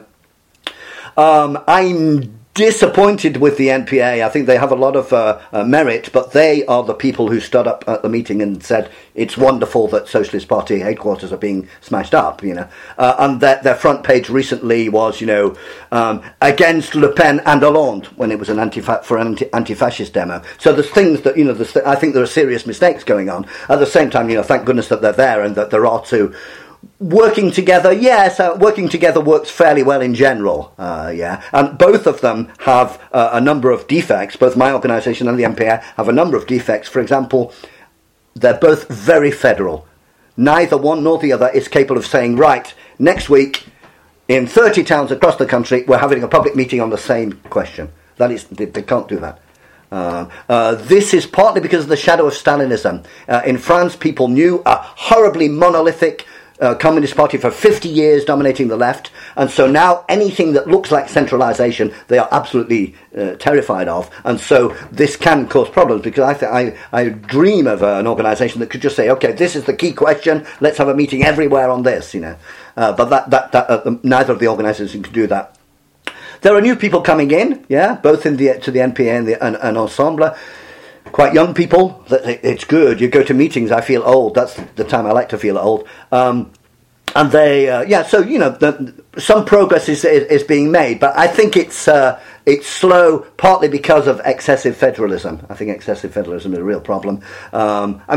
um, I'm disappointed with the N P A. I think they have a lot of uh, uh, merit, but they are the people who stood up at the meeting and said it's wonderful that Socialist Party headquarters are being smashed up, you know. Uh, and their, their front page recently was, you know, um, against Le Pen and Hollande when it was an anti for an anti- anti-fascist demo. So there's things that, you know, there's th- I think there are serious mistakes going on. At the same time, you know, thank goodness that they're there and that there are two. Working together, yes, uh, working together works fairly well in general, uh, yeah. And both of them have uh, a number of defects. Both my organisation and the N P A have a number of defects. For example, they're both very federal. Neither one nor the other is capable of saying, right, next week, in thirty towns across the country, we're having a public meeting on the same question. That is, they, they can't do that. Uh, uh, this is partly because of the shadow of Stalinism. Uh, in France, people knew a horribly monolithic Uh, Communist Party for fifty years dominating the left, and so now anything that looks like centralisation they are absolutely uh, terrified of, and so this can cause problems because I th- I, I dream of uh, an organisation that could just say, okay, this is the key question, let's have a meeting everywhere on this, you know. Uh, but that that, that uh, neither of the organisations can do that. There are new people coming in, yeah, both in the to the N P A and the and, and Ensemble. Quite young people, it's good. You go to meetings, I feel old. That's the time I like to feel old. Um, and they, uh, yeah, so, you know, the, some progress is, is is being made, but I think it's uh, it's slow, partly because of excessive federalism. I think excessive federalism is a real problem. Um, I mean,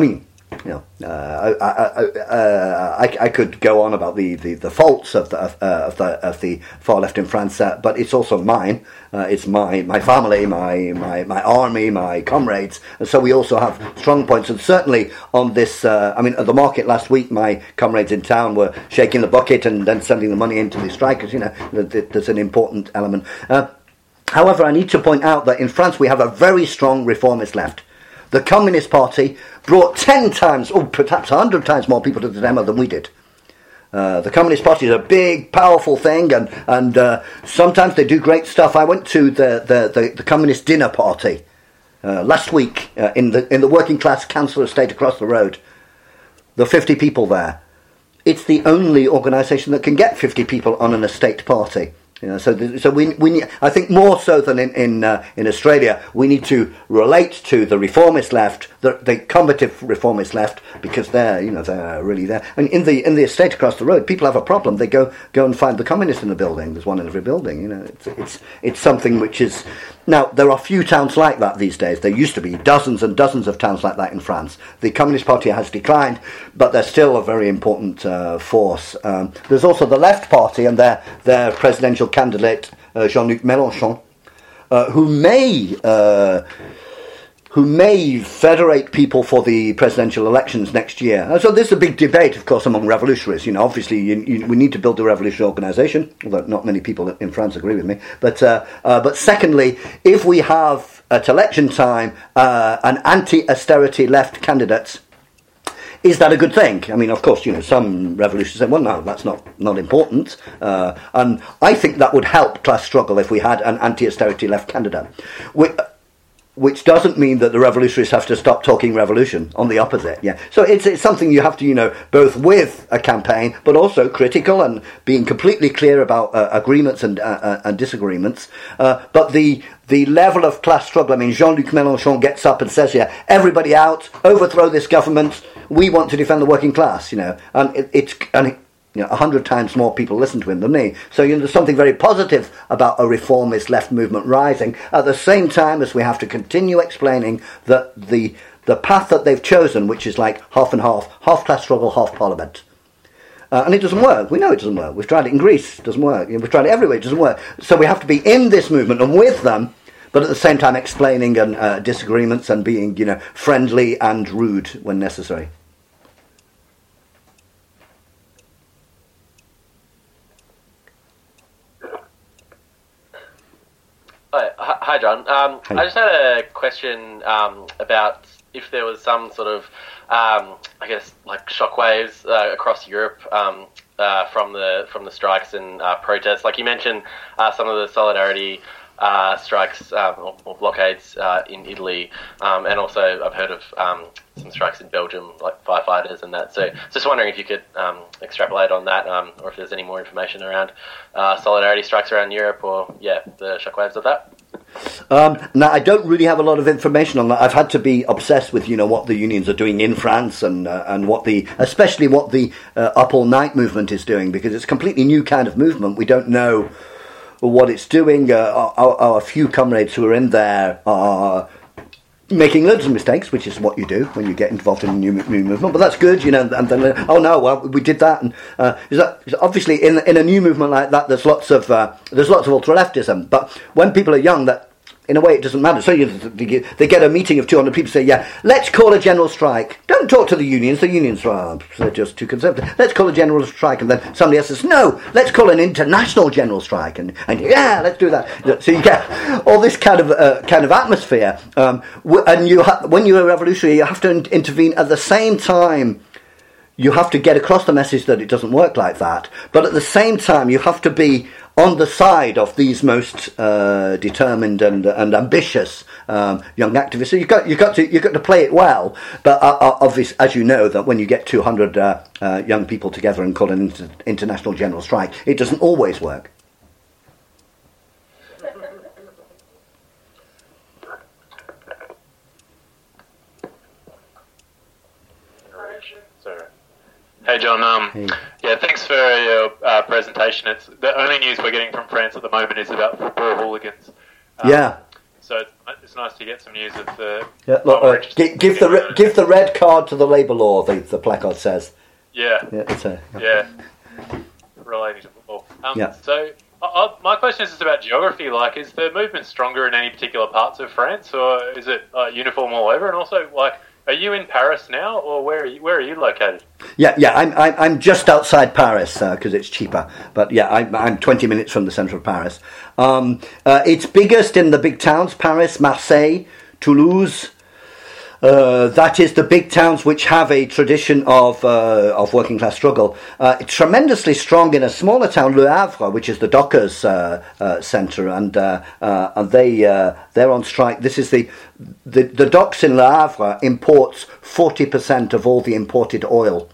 You know, uh, I, I, uh, I, I could go on about the, the, the faults of the of, uh, of the of the far left in France, uh, but it's also mine. Uh, it's my my family, my, my my army, my comrades, and so we also have strong points. And certainly on this, uh, I mean, at the market last week, my comrades in town were shaking the bucket and then sending the money into the strikers. You know, there's an important element. Uh, however, I need to point out that in France we have a very strong reformist left. The Communist Party brought ten times, or perhaps a hundred times more people to the demo than we did. Uh, the Communist Party is a big, powerful thing, and and uh, sometimes they do great stuff. I went to the the, the, the Communist dinner party uh, last week uh, in the in the working class council estate across the road. There are fifty people there. It's the only organisation that can get fifty people on an estate party. You know, so, the, so we, we need, I think more so than in in, uh, in Australia, we need to relate to the reformist left, the, the combative reformist left, because they're, you know, they're really there. And in the in the estate across the road, people have a problem. They go go and find the communists in the building. There's one in every building. You know, it's it's it's something which is now there are few towns like that these days. There used to be dozens and dozens of towns like that in France. The Communist Party has declined, but they're still a very important uh, force. Um, there's also the Left Party and their their presidential candidate uh, Jean-Luc Mélenchon, uh, who may uh, who may federate people for the presidential elections next year. Uh, so there's a big debate, of course, among revolutionaries. You know, obviously, you, you, we need to build a revolutionary organisation, although not many people in France agree with me. But uh, uh, but secondly, if we have at election time uh, an anti-austerity left candidate, is that a good thing? I mean, of course, you know, some revolutionists say, well, no, that's not, not important. Uh, and I think that would help class struggle if we had an anti-austerity left candidate. Which, which doesn't mean that the revolutionaries have to stop talking revolution. On the opposite, yeah. So it's it's something you have to, you know, both with a campaign, but also critical and being completely clear about uh, agreements and uh, and disagreements. Uh, but the the level of class struggle, I mean, Jean-Luc Mélenchon gets up and says, yeah, everybody out, overthrow this government, we want to defend the working class, you know. And it, it's... and it, You know, a hundred times more people listen to him than me. So you know, there's something very positive about a reformist left movement rising. At the same time as we have to continue explaining that the the path that they've chosen, which is like half and half, half class struggle, half parliament, uh, and it doesn't work. We know it doesn't work. We've tried it in Greece. It doesn't work. You know, we've tried it everywhere. It doesn't work. So we have to be in this movement and with them, but at the same time explaining and uh, disagreements and being, you know, friendly and rude when necessary. Hi, hi John. Um, Hi. I just had a question um, about if there was some sort of, um, I guess, like shockwaves uh, across Europe um, uh, from the from the strikes and uh, protests. Like you mentioned, uh, some of the solidarity uh, strikes um, or, or blockades uh, in Italy, um, and also I've heard of um, some strikes in Belgium, like firefighters and that. So just wondering if you could um, extrapolate on that, um, or if there's any more information around uh, solidarity strikes around Europe, or yeah, the shockwaves of that. Um, now, I don't really have a lot of information on that. I've had to be obsessed with, you know, what the unions are doing in France and uh, and what the, especially what the uh, Up All Night movement is doing, because it's a completely new kind of movement. We don't know what it's doing. Uh, our, our few comrades who are in there are making loads of mistakes, which is what you do when you get involved in a new, new movement. But that's good, you know. And then, oh no, well, we did that. And uh, is that is obviously in in a new movement like that, there's lots of uh, there's lots of ultra leftism. But when people are young, that in a way it doesn't matter. So you, they get a meeting of two hundred people, say, yeah, let's call a general strike. Don't talk to the unions. The unions are they're just too conservative. Let's call a general strike. And then somebody else says, no, let's call an international general strike. And, and yeah, let's do that. So you get all this kind of uh, kind of atmosphere. Um, and you ha- when you're a revolutionary, you have to in- intervene at the same time. You have to get across the message that it doesn't work like that. But at the same time, you have to be on the side of these most uh, determined and and ambitious um, young activists. So you've got you've got to you've got to play it well. But uh, obviously, as you know, that when you get two hundred uh, uh, young people together and call an inter- international general strike, it doesn't always work. Hey John, um, Hey. yeah, thanks for your uh, presentation. It's the only news we're getting from France at the moment is about football hooligans. Um, Yeah. so it's, it's nice to get some news of the. Yeah, look, uh, give, give the re- give the red card to the labour law. The, the placard says. Yeah. Yeah. It's a, yeah. yeah. Relating to football. Um, yeah. So. Uh, my question is just about geography. Like, is the movement stronger in any particular parts of France, or is it uh, uniform all over? And also, like, are you in Paris now, or where are you, where are you located? Yeah, yeah, I'm I'm, I'm just outside Paris because uh, it's cheaper. But yeah, I'm, I'm twenty minutes from the centre of Paris. Um, uh, it's biggest in the big towns: Paris, Marseille, Toulouse. Uh, that is the big towns which have a tradition of uh, of working class struggle. Uh, tremendously strong in a smaller town, Le Havre, which is the dockers' uh, uh, centre, and uh, uh, and they uh, they're on strike. This is the the, the docks in Le Havre imports forty percent of all the imported oil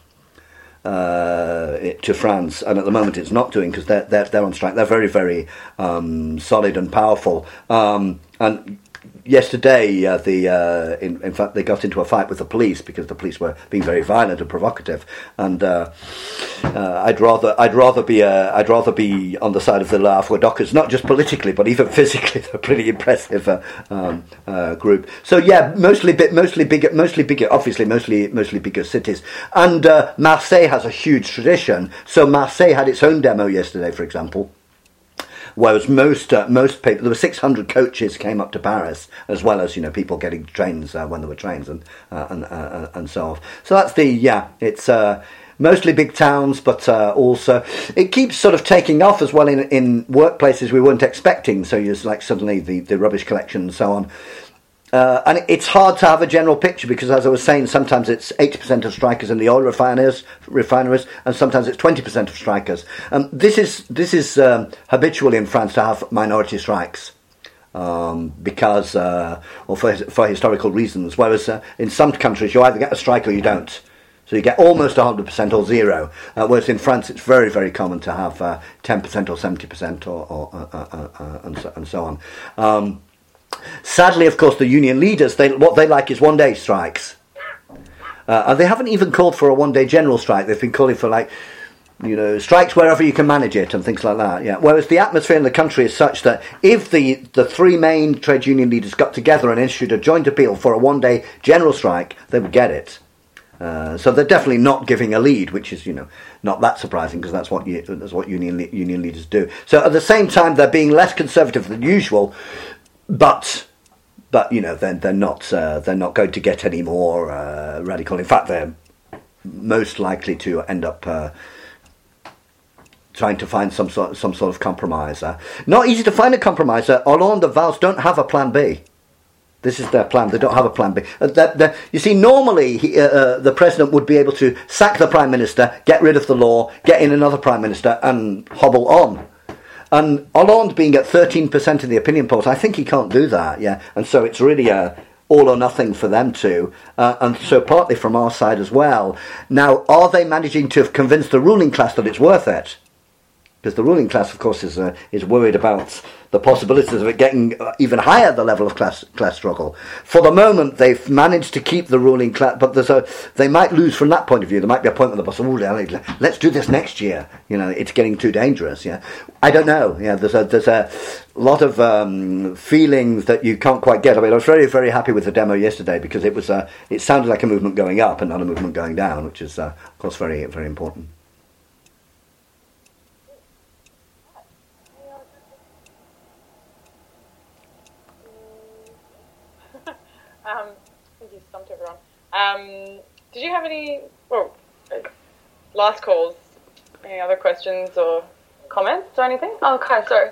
uh, to France, and at the moment it's not doing because they're, they're they're on strike. They're very very um, solid and powerful, um, and. Yesterday, uh, the uh, in, in fact, they got into a fight with the police because the police were being very violent and provocative. And uh, uh, I'd rather, I'd rather be, uh, I'd rather be on the side of the Le Havre dockers, not just politically, but even physically. They're a pretty impressive uh, um, uh, group. So yeah, mostly, bit, mostly bigger, mostly bigger, obviously, mostly, mostly bigger cities. And uh, Marseille has a huge tradition. So Marseille had its own demo yesterday, for example. Whereas most uh, most people, there were six hundred coaches came up to Paris, as well as you know people getting trains uh, when there were trains and uh, and uh, and so on. So that's the yeah, it's uh, mostly big towns, but uh, also it keeps sort of taking off as well in in workplaces we weren't expecting. So you like suddenly the, the rubbish collection and so on. Uh, and it's hard to have a general picture because, as I was saying, sometimes it's eighty percent of strikers in the oil refiners, refineries, and sometimes it's twenty percent of strikers. Um, this is this is um, habitual in France to have minority strikes um, because, uh, or for for historical reasons. Whereas uh, in some countries you either get a strike or you don't. So you get almost one hundred percent or zero. Uh, whereas in France it's very very common to have uh, ten percent or seventy percent or, or uh, uh, uh, and, so, and so on. Um, Sadly, of course, the union leaders, they, what they like is one-day strikes. Uh, and they haven't even called for a one-day general strike. They've been calling for, like, you know, strikes wherever you can manage it and things like that. Yeah. Whereas the atmosphere in the country is such that if the, the three main trade union leaders got together and issued a joint appeal for a one-day general strike, they would get it. Uh, so they're definitely not giving a lead, which is, you know, not that surprising because that's what you, that's what union union leaders do. So at the same time, they're being less conservative than usual. But, but you know, they're, they're not uh, they're not going to get any more uh, radical. In fact, they're most likely to end up uh, trying to find some sort some sort of compromise. Uh, not easy to find a compromise. Uh, Hollande and Valls don't have a plan B. This is their plan. They don't have a plan B. Uh, they're, they're, you see, normally he, uh, uh, the president would be able to sack the prime minister, get rid of the law, get in another prime minister, and hobble on. And Hollande being at thirteen percent in the opinion polls, I think he can't do that, yeah. And so it's really a all or nothing for them two. Uh, and so partly from our side as well. Now, are they managing to convince the ruling class that it's worth it? Because the ruling class, of course, is uh, is worried about the possibilities of it getting even higher the level of class class struggle. For the moment, they've managed to keep the ruling class, but there's a, they might lose from that point of view. There might be a point where the boss, oh, let's do this next year. You know, it's getting too dangerous. Yeah, I don't know. Yeah, there's a there's a lot of um, feelings that you can't quite get. I mean, I was very very happy with the demo yesterday because it was uh, it sounded like a movement going up and not a movement going down, which is uh, of course very very important. Um, I think you stumped everyone. Um, did you have any, well, last calls, any other questions or comments or anything? Oh, okay, sorry.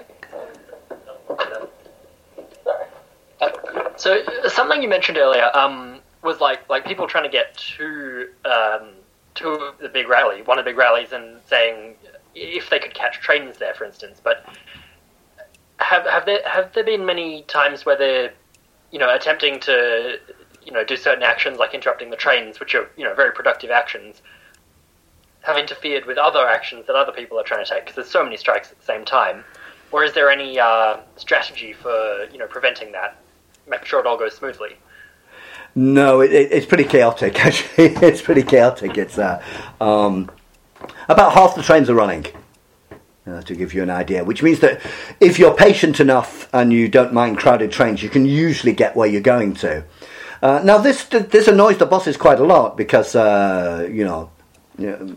Sorry. Uh, so something you mentioned earlier um, was like like people trying to get to um, to the big rally, one of the big rallies, and saying if they could catch trains there, for instance. But have have there have there been many times where they're you know, attempting to, you know, do certain actions like interrupting the trains, which are, you know, very productive actions, have interfered with other actions that other people are trying to take? Because there's so many strikes at the same time. Or is there any uh, strategy for, you know, preventing that, making sure it all goes smoothly? No, it, it, it's pretty chaotic, actually. It's pretty chaotic. It's uh, um, about half the trains are running. Uh, to give you an idea, which means that if you're patient enough and you don't mind crowded trains, you can usually get where you're going to. Uh, now, this this annoys the bosses quite a lot because, uh, you know, you know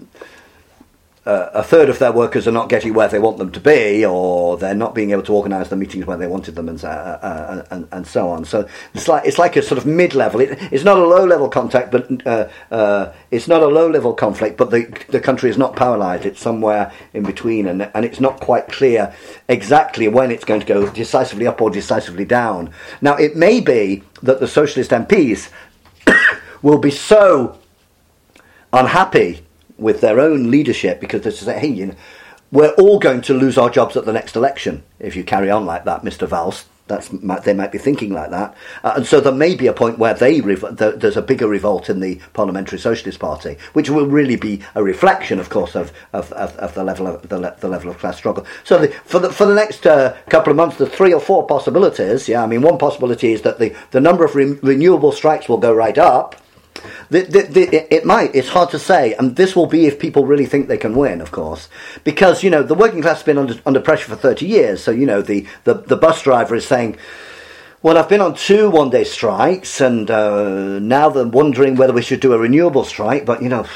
uh, a third of their workers are not getting where they want them to be, or they're not being able to organise the meetings where they wanted them, and, uh, uh, and, and so on. So it's like it's like a sort of mid-level. It, it's not a low-level contact, but uh, uh, it's not a low-level conflict. But the the country is not paralysed. It's somewhere in between, and and it's not quite clear exactly when it's going to go decisively up or decisively down. Now, it may be that the Socialist M Ps will be so unhappy with their own leadership because they say, hey, you know, we're all going to lose our jobs at the next election if you carry on like that, Mister Valls. That's they might be thinking like that, uh, and so there may be a point where they rev- the, there's a bigger revolt in the Parliamentary Socialist Party, which will really be a reflection, of course, of of, of, of the level of the, le- the level of class struggle. So the, for the for the next uh, couple of months, there's three or four possibilities. Yeah, I mean, one possibility is that the, the number of re- renewable strikes will go right up. The, the, the, it might, it's hard to say, and this will be if people really think they can win, of course, because, you know, the working class has been under, under pressure for thirty years, so, you know, the, the, the bus driver is saying, well, I've been on two one-day strikes, and uh, now they're wondering whether we should do a renewable strike, but, you know,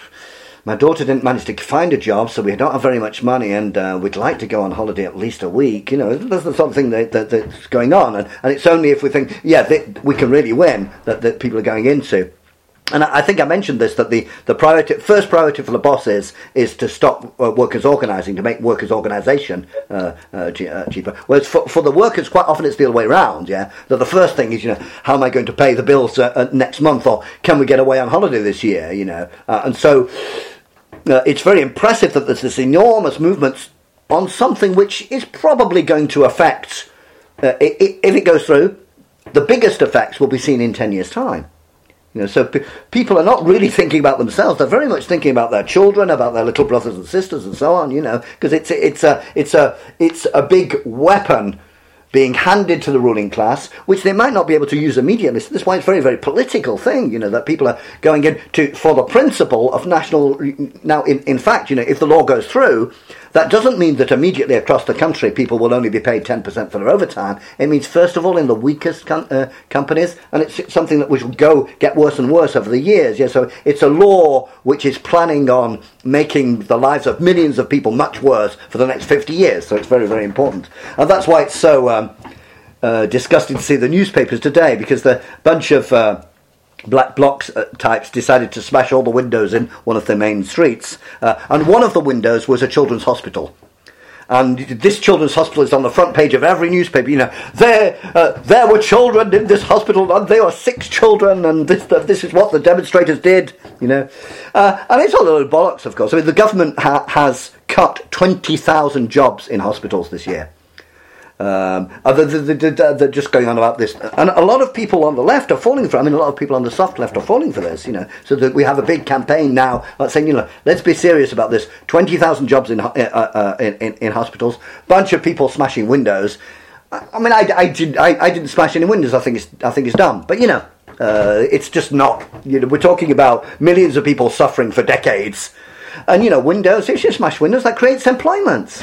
my daughter didn't manage to find a job, so we don't have very much money, and uh, we'd like to go on holiday at least a week. You know, that's the sort of thing that, that, that's going on, and, and it's only if we think, yeah, that we can really win, that, that people are going into. And I think I mentioned this, that the, the priority, first priority for the bosses is to stop uh, workers' organising, to make workers' organisation uh, uh, g- uh, cheaper. Whereas for, for the workers, quite often it's the other way around, yeah? That the first thing is, you know, how am I going to pay the bills uh, uh, next month, or can we get away on holiday this year, you know? Uh, and so uh, it's very impressive that there's this enormous movement on something which is probably going to affect, uh, it, if it goes through, the biggest effects will be seen in ten years' time. You know, so p- people are not really thinking about themselves. They're very much thinking about their children, about their little brothers and sisters, and so on. You know, because it's it's a it's a it's a big weapon being handed to the ruling class, which they might not be able to use immediately. So this is why it's a very very political thing. You know, that people are going in to for the principle of national. Now, in in fact, you know, if the law goes through, that doesn't mean that immediately across the country people will only be paid ten percent for their overtime. It means, first of all, in the weakest com- uh, companies, and it's something that will go get worse and worse over the years. Yeah, so it's a law which is planning on making the lives of millions of people much worse for the next fifty years. So it's very, very important. And that's why it's so um, uh, disgusting to see the newspapers today, because the bunch of Uh, Black Blocs uh, types decided to smash all the windows in one of the main streets, uh, and one of the windows was a children's hospital. And this children's hospital is on the front page of every newspaper. You know, there uh, there were children in this hospital, and there were six children, and this uh, this is what the demonstrators did. You know, uh, and it's all a load of bollocks, of course. I mean, the government ha- has cut twenty thousand jobs in hospitals this year. Um, they're, they're, they're just going on about this, and a lot of people on the left are falling for. I mean, a lot of people on the soft left are falling for this. You know, so that we have a big campaign now, like saying, you know, let's be serious about this. Twenty thousand jobs in, uh, uh, in in in hospitals, bunch of people smashing windows. I, I mean, I, I did I, I didn't smash any windows. I think it's I think it's dumb, but you know, uh, it's just not. You know, we're talking about millions of people suffering for decades, and you know, windows. If you smash windows, that creates employment.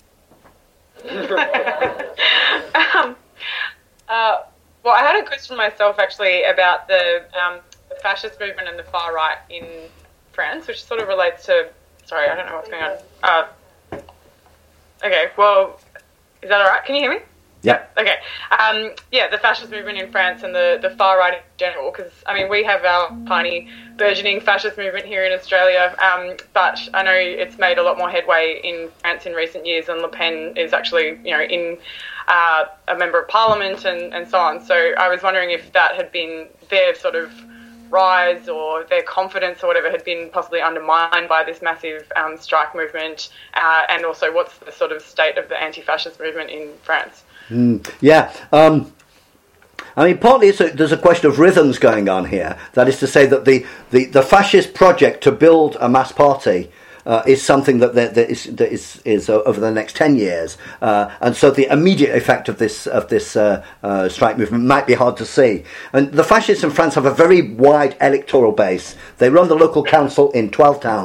um, uh, well, I had a question myself actually about the, um, the fascist movement and the far right in France, which sort of relates to. Sorry, I don't know what's going on. Uh, okay, well, is that all right? Can you hear me? Yeah. Okay. Um, yeah, the fascist movement in France and the, the far right in general, because, I mean, we have our tiny burgeoning fascist movement here in Australia, um, but I know it's made a lot more headway in France in recent years, and Le Pen is actually, you know, in uh, a member of parliament and, and so on. So I was wondering if that had been their sort of rise or their confidence or whatever had been possibly undermined by this massive um, strike movement, uh, and also what's the sort of state of the anti-fascist movement in France? Mm, yeah, um, I mean, partly it's a, there's a question of rhythms going on here. That is to say that the, the, the fascist project to build a mass party uh, is something that, that, that, is, that is, is over the next ten years, uh, and so the immediate effect of this of this uh, uh, strike movement might be hard to see. And the fascists in France have a very wide electoral base. They run the local council in twelve towns.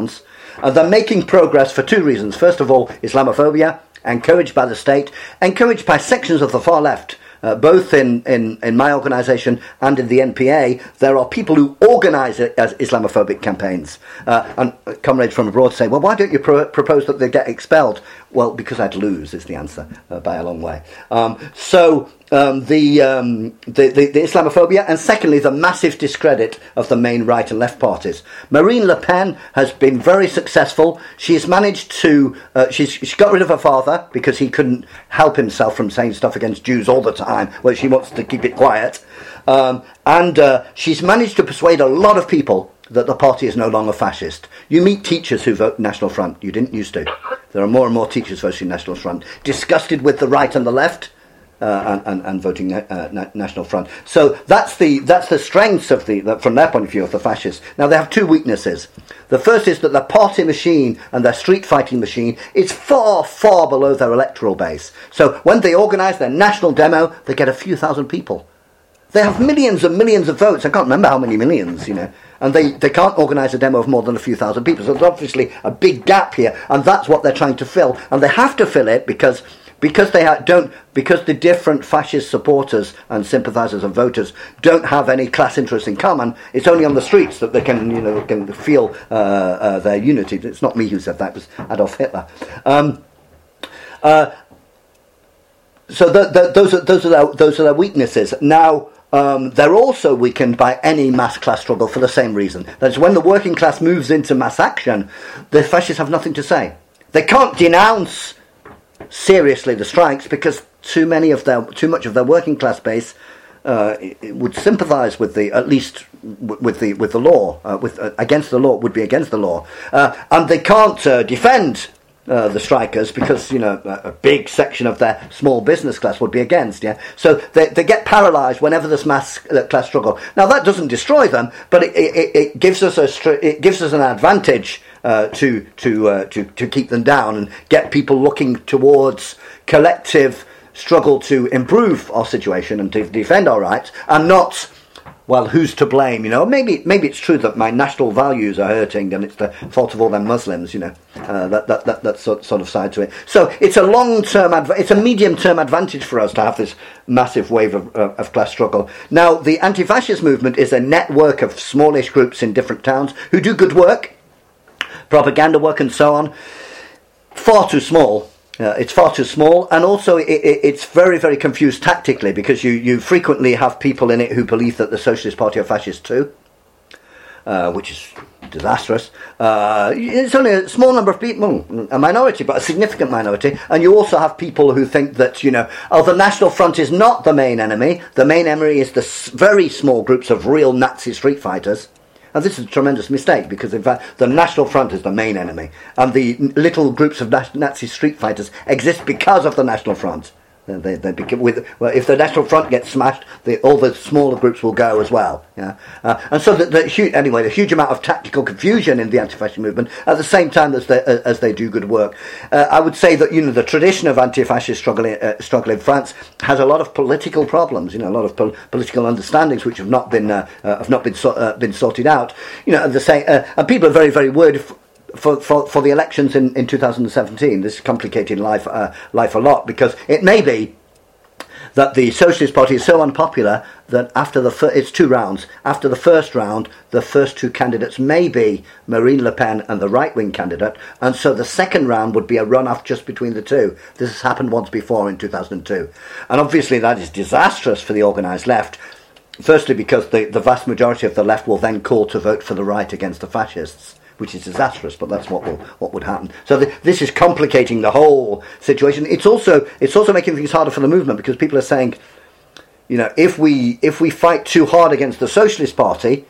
And they're making progress for two reasons. First of all, Islamophobia, encouraged by the state, encouraged by sections of the far left. Uh, both in, in, in my organisation and in the N P A, there are people who organise it as Islamophobic campaigns. Uh, and comrades from abroad say, well, why don't you pro- propose that they get expelled? Well, because I'd lose, is the answer, uh, by a long way. Um, so um, the, um, the, the the Islamophobia, and secondly, the massive discredit of the main right and left parties. Marine Le Pen has been very successful. She's managed to, uh, she's, she got rid of her father because he couldn't help himself from saying stuff against Jews all the time. Well, she wants to keep it quiet. Um, and uh, she's managed to persuade a lot of people that the party is no longer fascist. You meet teachers who vote National Front. You didn't used to. There are more and more teachers voting National Front, disgusted with the right and the left, uh, and, and, and voting uh, na- National Front. So that's the that's the strengths of the, the from their point of view, of the fascists. Now they have two weaknesses. The first is that the party machine and their street fighting machine is far, far below their electoral base. So when they organise their national demo, they get a few thousand people. They have millions and millions of votes. I can't remember how many millions, you know. And they, they can't organise a demo of more than a few thousand people. So there's obviously a big gap here, and that's what they're trying to fill. And they have to fill it because because they ha- don't because the different fascist supporters and sympathisers and voters don't have any class interests in common. It's only on the streets that they can you know can feel uh, uh, their unity. It's not me who said that; it was Adolf Hitler. Um, uh, so the, the, those are those are their, those are their weaknesses. Now. Um, they're also weakened by any mass class struggle for the same reason. That is, when the working class moves into mass action, the fascists have nothing to say. They can't denounce seriously the strikes because too many of their, too much of their working class base uh, would sympathise with the, at least with the with the law, uh, with uh, against the law, would be against the law, uh, and they can't uh, defend. Uh, the strikers, because you know a, a big section of their small business class would be against. Yeah, so they they get paralysed whenever there's mass uh, class struggle. Now that doesn't destroy them, but it it, it gives us a str- it gives us an advantage uh, to to uh, to to keep them down and get people looking towards collective struggle to improve our situation and to defend our rights, and not. Well, who's to blame? You know, maybe maybe it's true that my national values are hurting, and it's the fault of all them Muslims. You know, uh, that that that that sort, sort of side to it. So it's a long term, adv- it's a medium term advantage for us to have this massive wave of, uh, of class struggle. Now, the anti-fascist movement is a network of smallish groups in different towns who do good work, propaganda work, and so on. Far too small. Uh, it's far too small, and also it, it, it's very, very confused tactically, because you, you frequently have people in it who believe that the Socialist Party are fascist too, uh, which is disastrous. Uh, it's only a small number of people, a minority, but a significant minority, and you also have people who think that, you know, oh, the National Front is not the main enemy, the main enemy is the s- very small groups of real Nazi street fighters. And this is a tremendous mistake, because in fact the National Front is the main enemy, and the little groups of Nazi street fighters exist because of the National Front. They, they become, with, well, if the National Front gets smashed, the, all the smaller groups will go as well. Yeah? Uh, and so, the, the huge, anyway, a huge amount of tactical confusion in the anti-fascist movement at the same time as they, uh, as they do good work. Uh, I would say that, you know, the tradition of anti-fascist struggle, uh, struggle in France has a lot of political problems. You know, a lot of pol- political understandings which have not been uh, uh, have not been so, uh, been sorted out. You know, and the same, uh, and people are very, very worried. If, For, for for the elections in, in two thousand seventeen, this complicated life uh, life a lot, because it may be that the Socialist Party is so unpopular that after the fir- it's two rounds. After the first round, the first two candidates may be Marine Le Pen and the right-wing candidate, and so the second round would be a runoff just between the two. This has happened once before in two thousand two, and obviously that is disastrous for the organised left. Firstly, because the, the vast majority of the left will then call to vote for the right against the fascists, which is disastrous, but that's what will what would happen. So the, this is complicating the whole situation. It's also it's also making things harder for the movement, because people are saying, you know, if we if we fight too hard against the Socialist Party,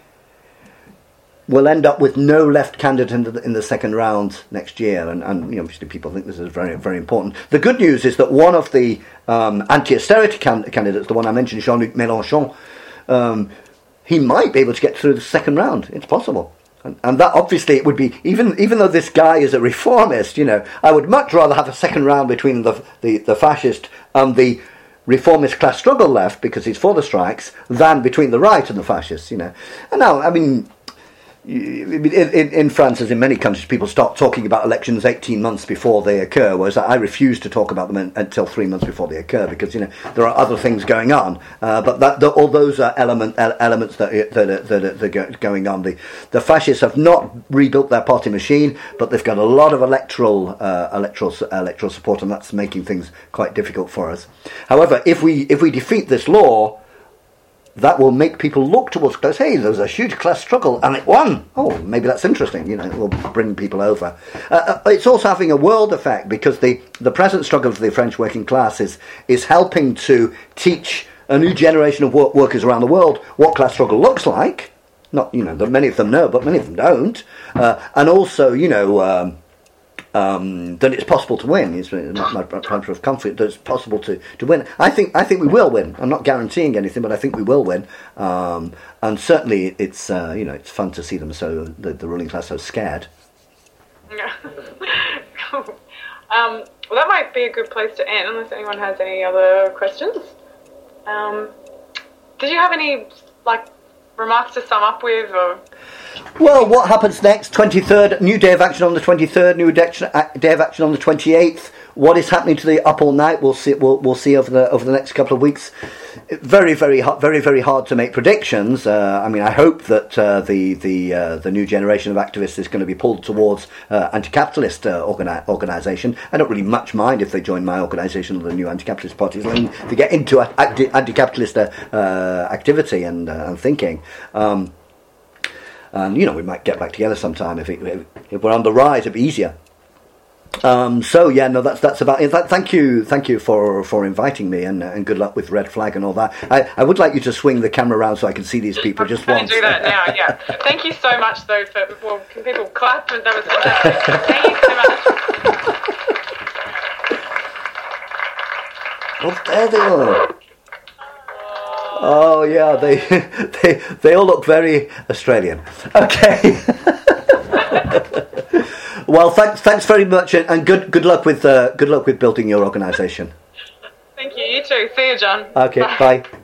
we'll end up with no left candidate in the, in the second round next year. And, and you know, obviously people think this is very very important. The good news is that one of the um, anti-austerity can- candidates, the one I mentioned, Jean-Luc Mélenchon, um, he might be able to get through the second round. It's possible. And, and that obviously it would be, even even though this guy is a reformist, you know, I would much rather have a second round between the the, the fascist and the reformist class struggle left, because he's for the strikes, than between the right and the fascists, you know. And now, I mean, In, in, in France, as in many countries, people start talking about elections eighteen months before they occur, whereas I refuse to talk about them in, until three months before they occur, because you know there are other things going on. Uh, but that, the, all those are element elements that that are, that are, that are going on. The the fascists have not rebuilt their party machine, but they've got a lot of electoral uh, electoral electoral support, and that's making things quite difficult for us. However, if we if we defeat this law, that will make people look towards close. Hey, there was a huge class struggle and it won. Oh, maybe that's interesting. You know, it will bring people over. Uh, it's also having a world effect, because the, the present struggle for the French working class is, is helping to teach a new generation of work, workers around the world what class struggle looks like. Not, you know, that many of them know, but many of them don't. Uh, and also, you know, um, Um, that it's possible to win. It's not my matter of confidence that it's possible to, to win. I think I think we will win. I'm not guaranteeing anything, but I think we will win. Um, and certainly, it's uh, you know it's fun to see them so the, the ruling class so scared. Yeah. Cool. Um, well, that might be a good place to end, unless anyone has any other questions. Um, did you have any like remarks to sum up with, or? Well, what happens next? twenty-third, new day of action on the twenty-third, new day of action on the twenty-eighth. What is happening to the up all night? We'll see. We'll, we'll see over the over the next couple of weeks. Very, very, hard, very, very hard to make predictions. Uh, I mean, I hope that uh, the the uh, the new generation of activists is going to be pulled towards uh, anti-capitalist uh, organi- organisation. I don't really much mind if they join my organisation or the new anti-capitalist parties. And they get into anti- anti-capitalist uh, uh, activity and, uh, and thinking. Um, And, you know, we might get back together sometime. If, it, if we're on the rise, it'd be easier. Um, so, yeah, no, that's that's about it. Thank you thank you for, for inviting me, and, and good luck with Red Flag and all that. I, I would like you to swing the camera around so I can see these people just I'm once. going to do that now, yeah. Thank you so much, though, for... Well, can people clap? That was fantastic. Thank you so much. Oh, there they are. Oh yeah, they they they all look very Australian. Okay. Well, thanks thanks very much, and good good luck with uh, good luck with building your organisation. Thank you. You too. See you, John. Okay. Bye. bye.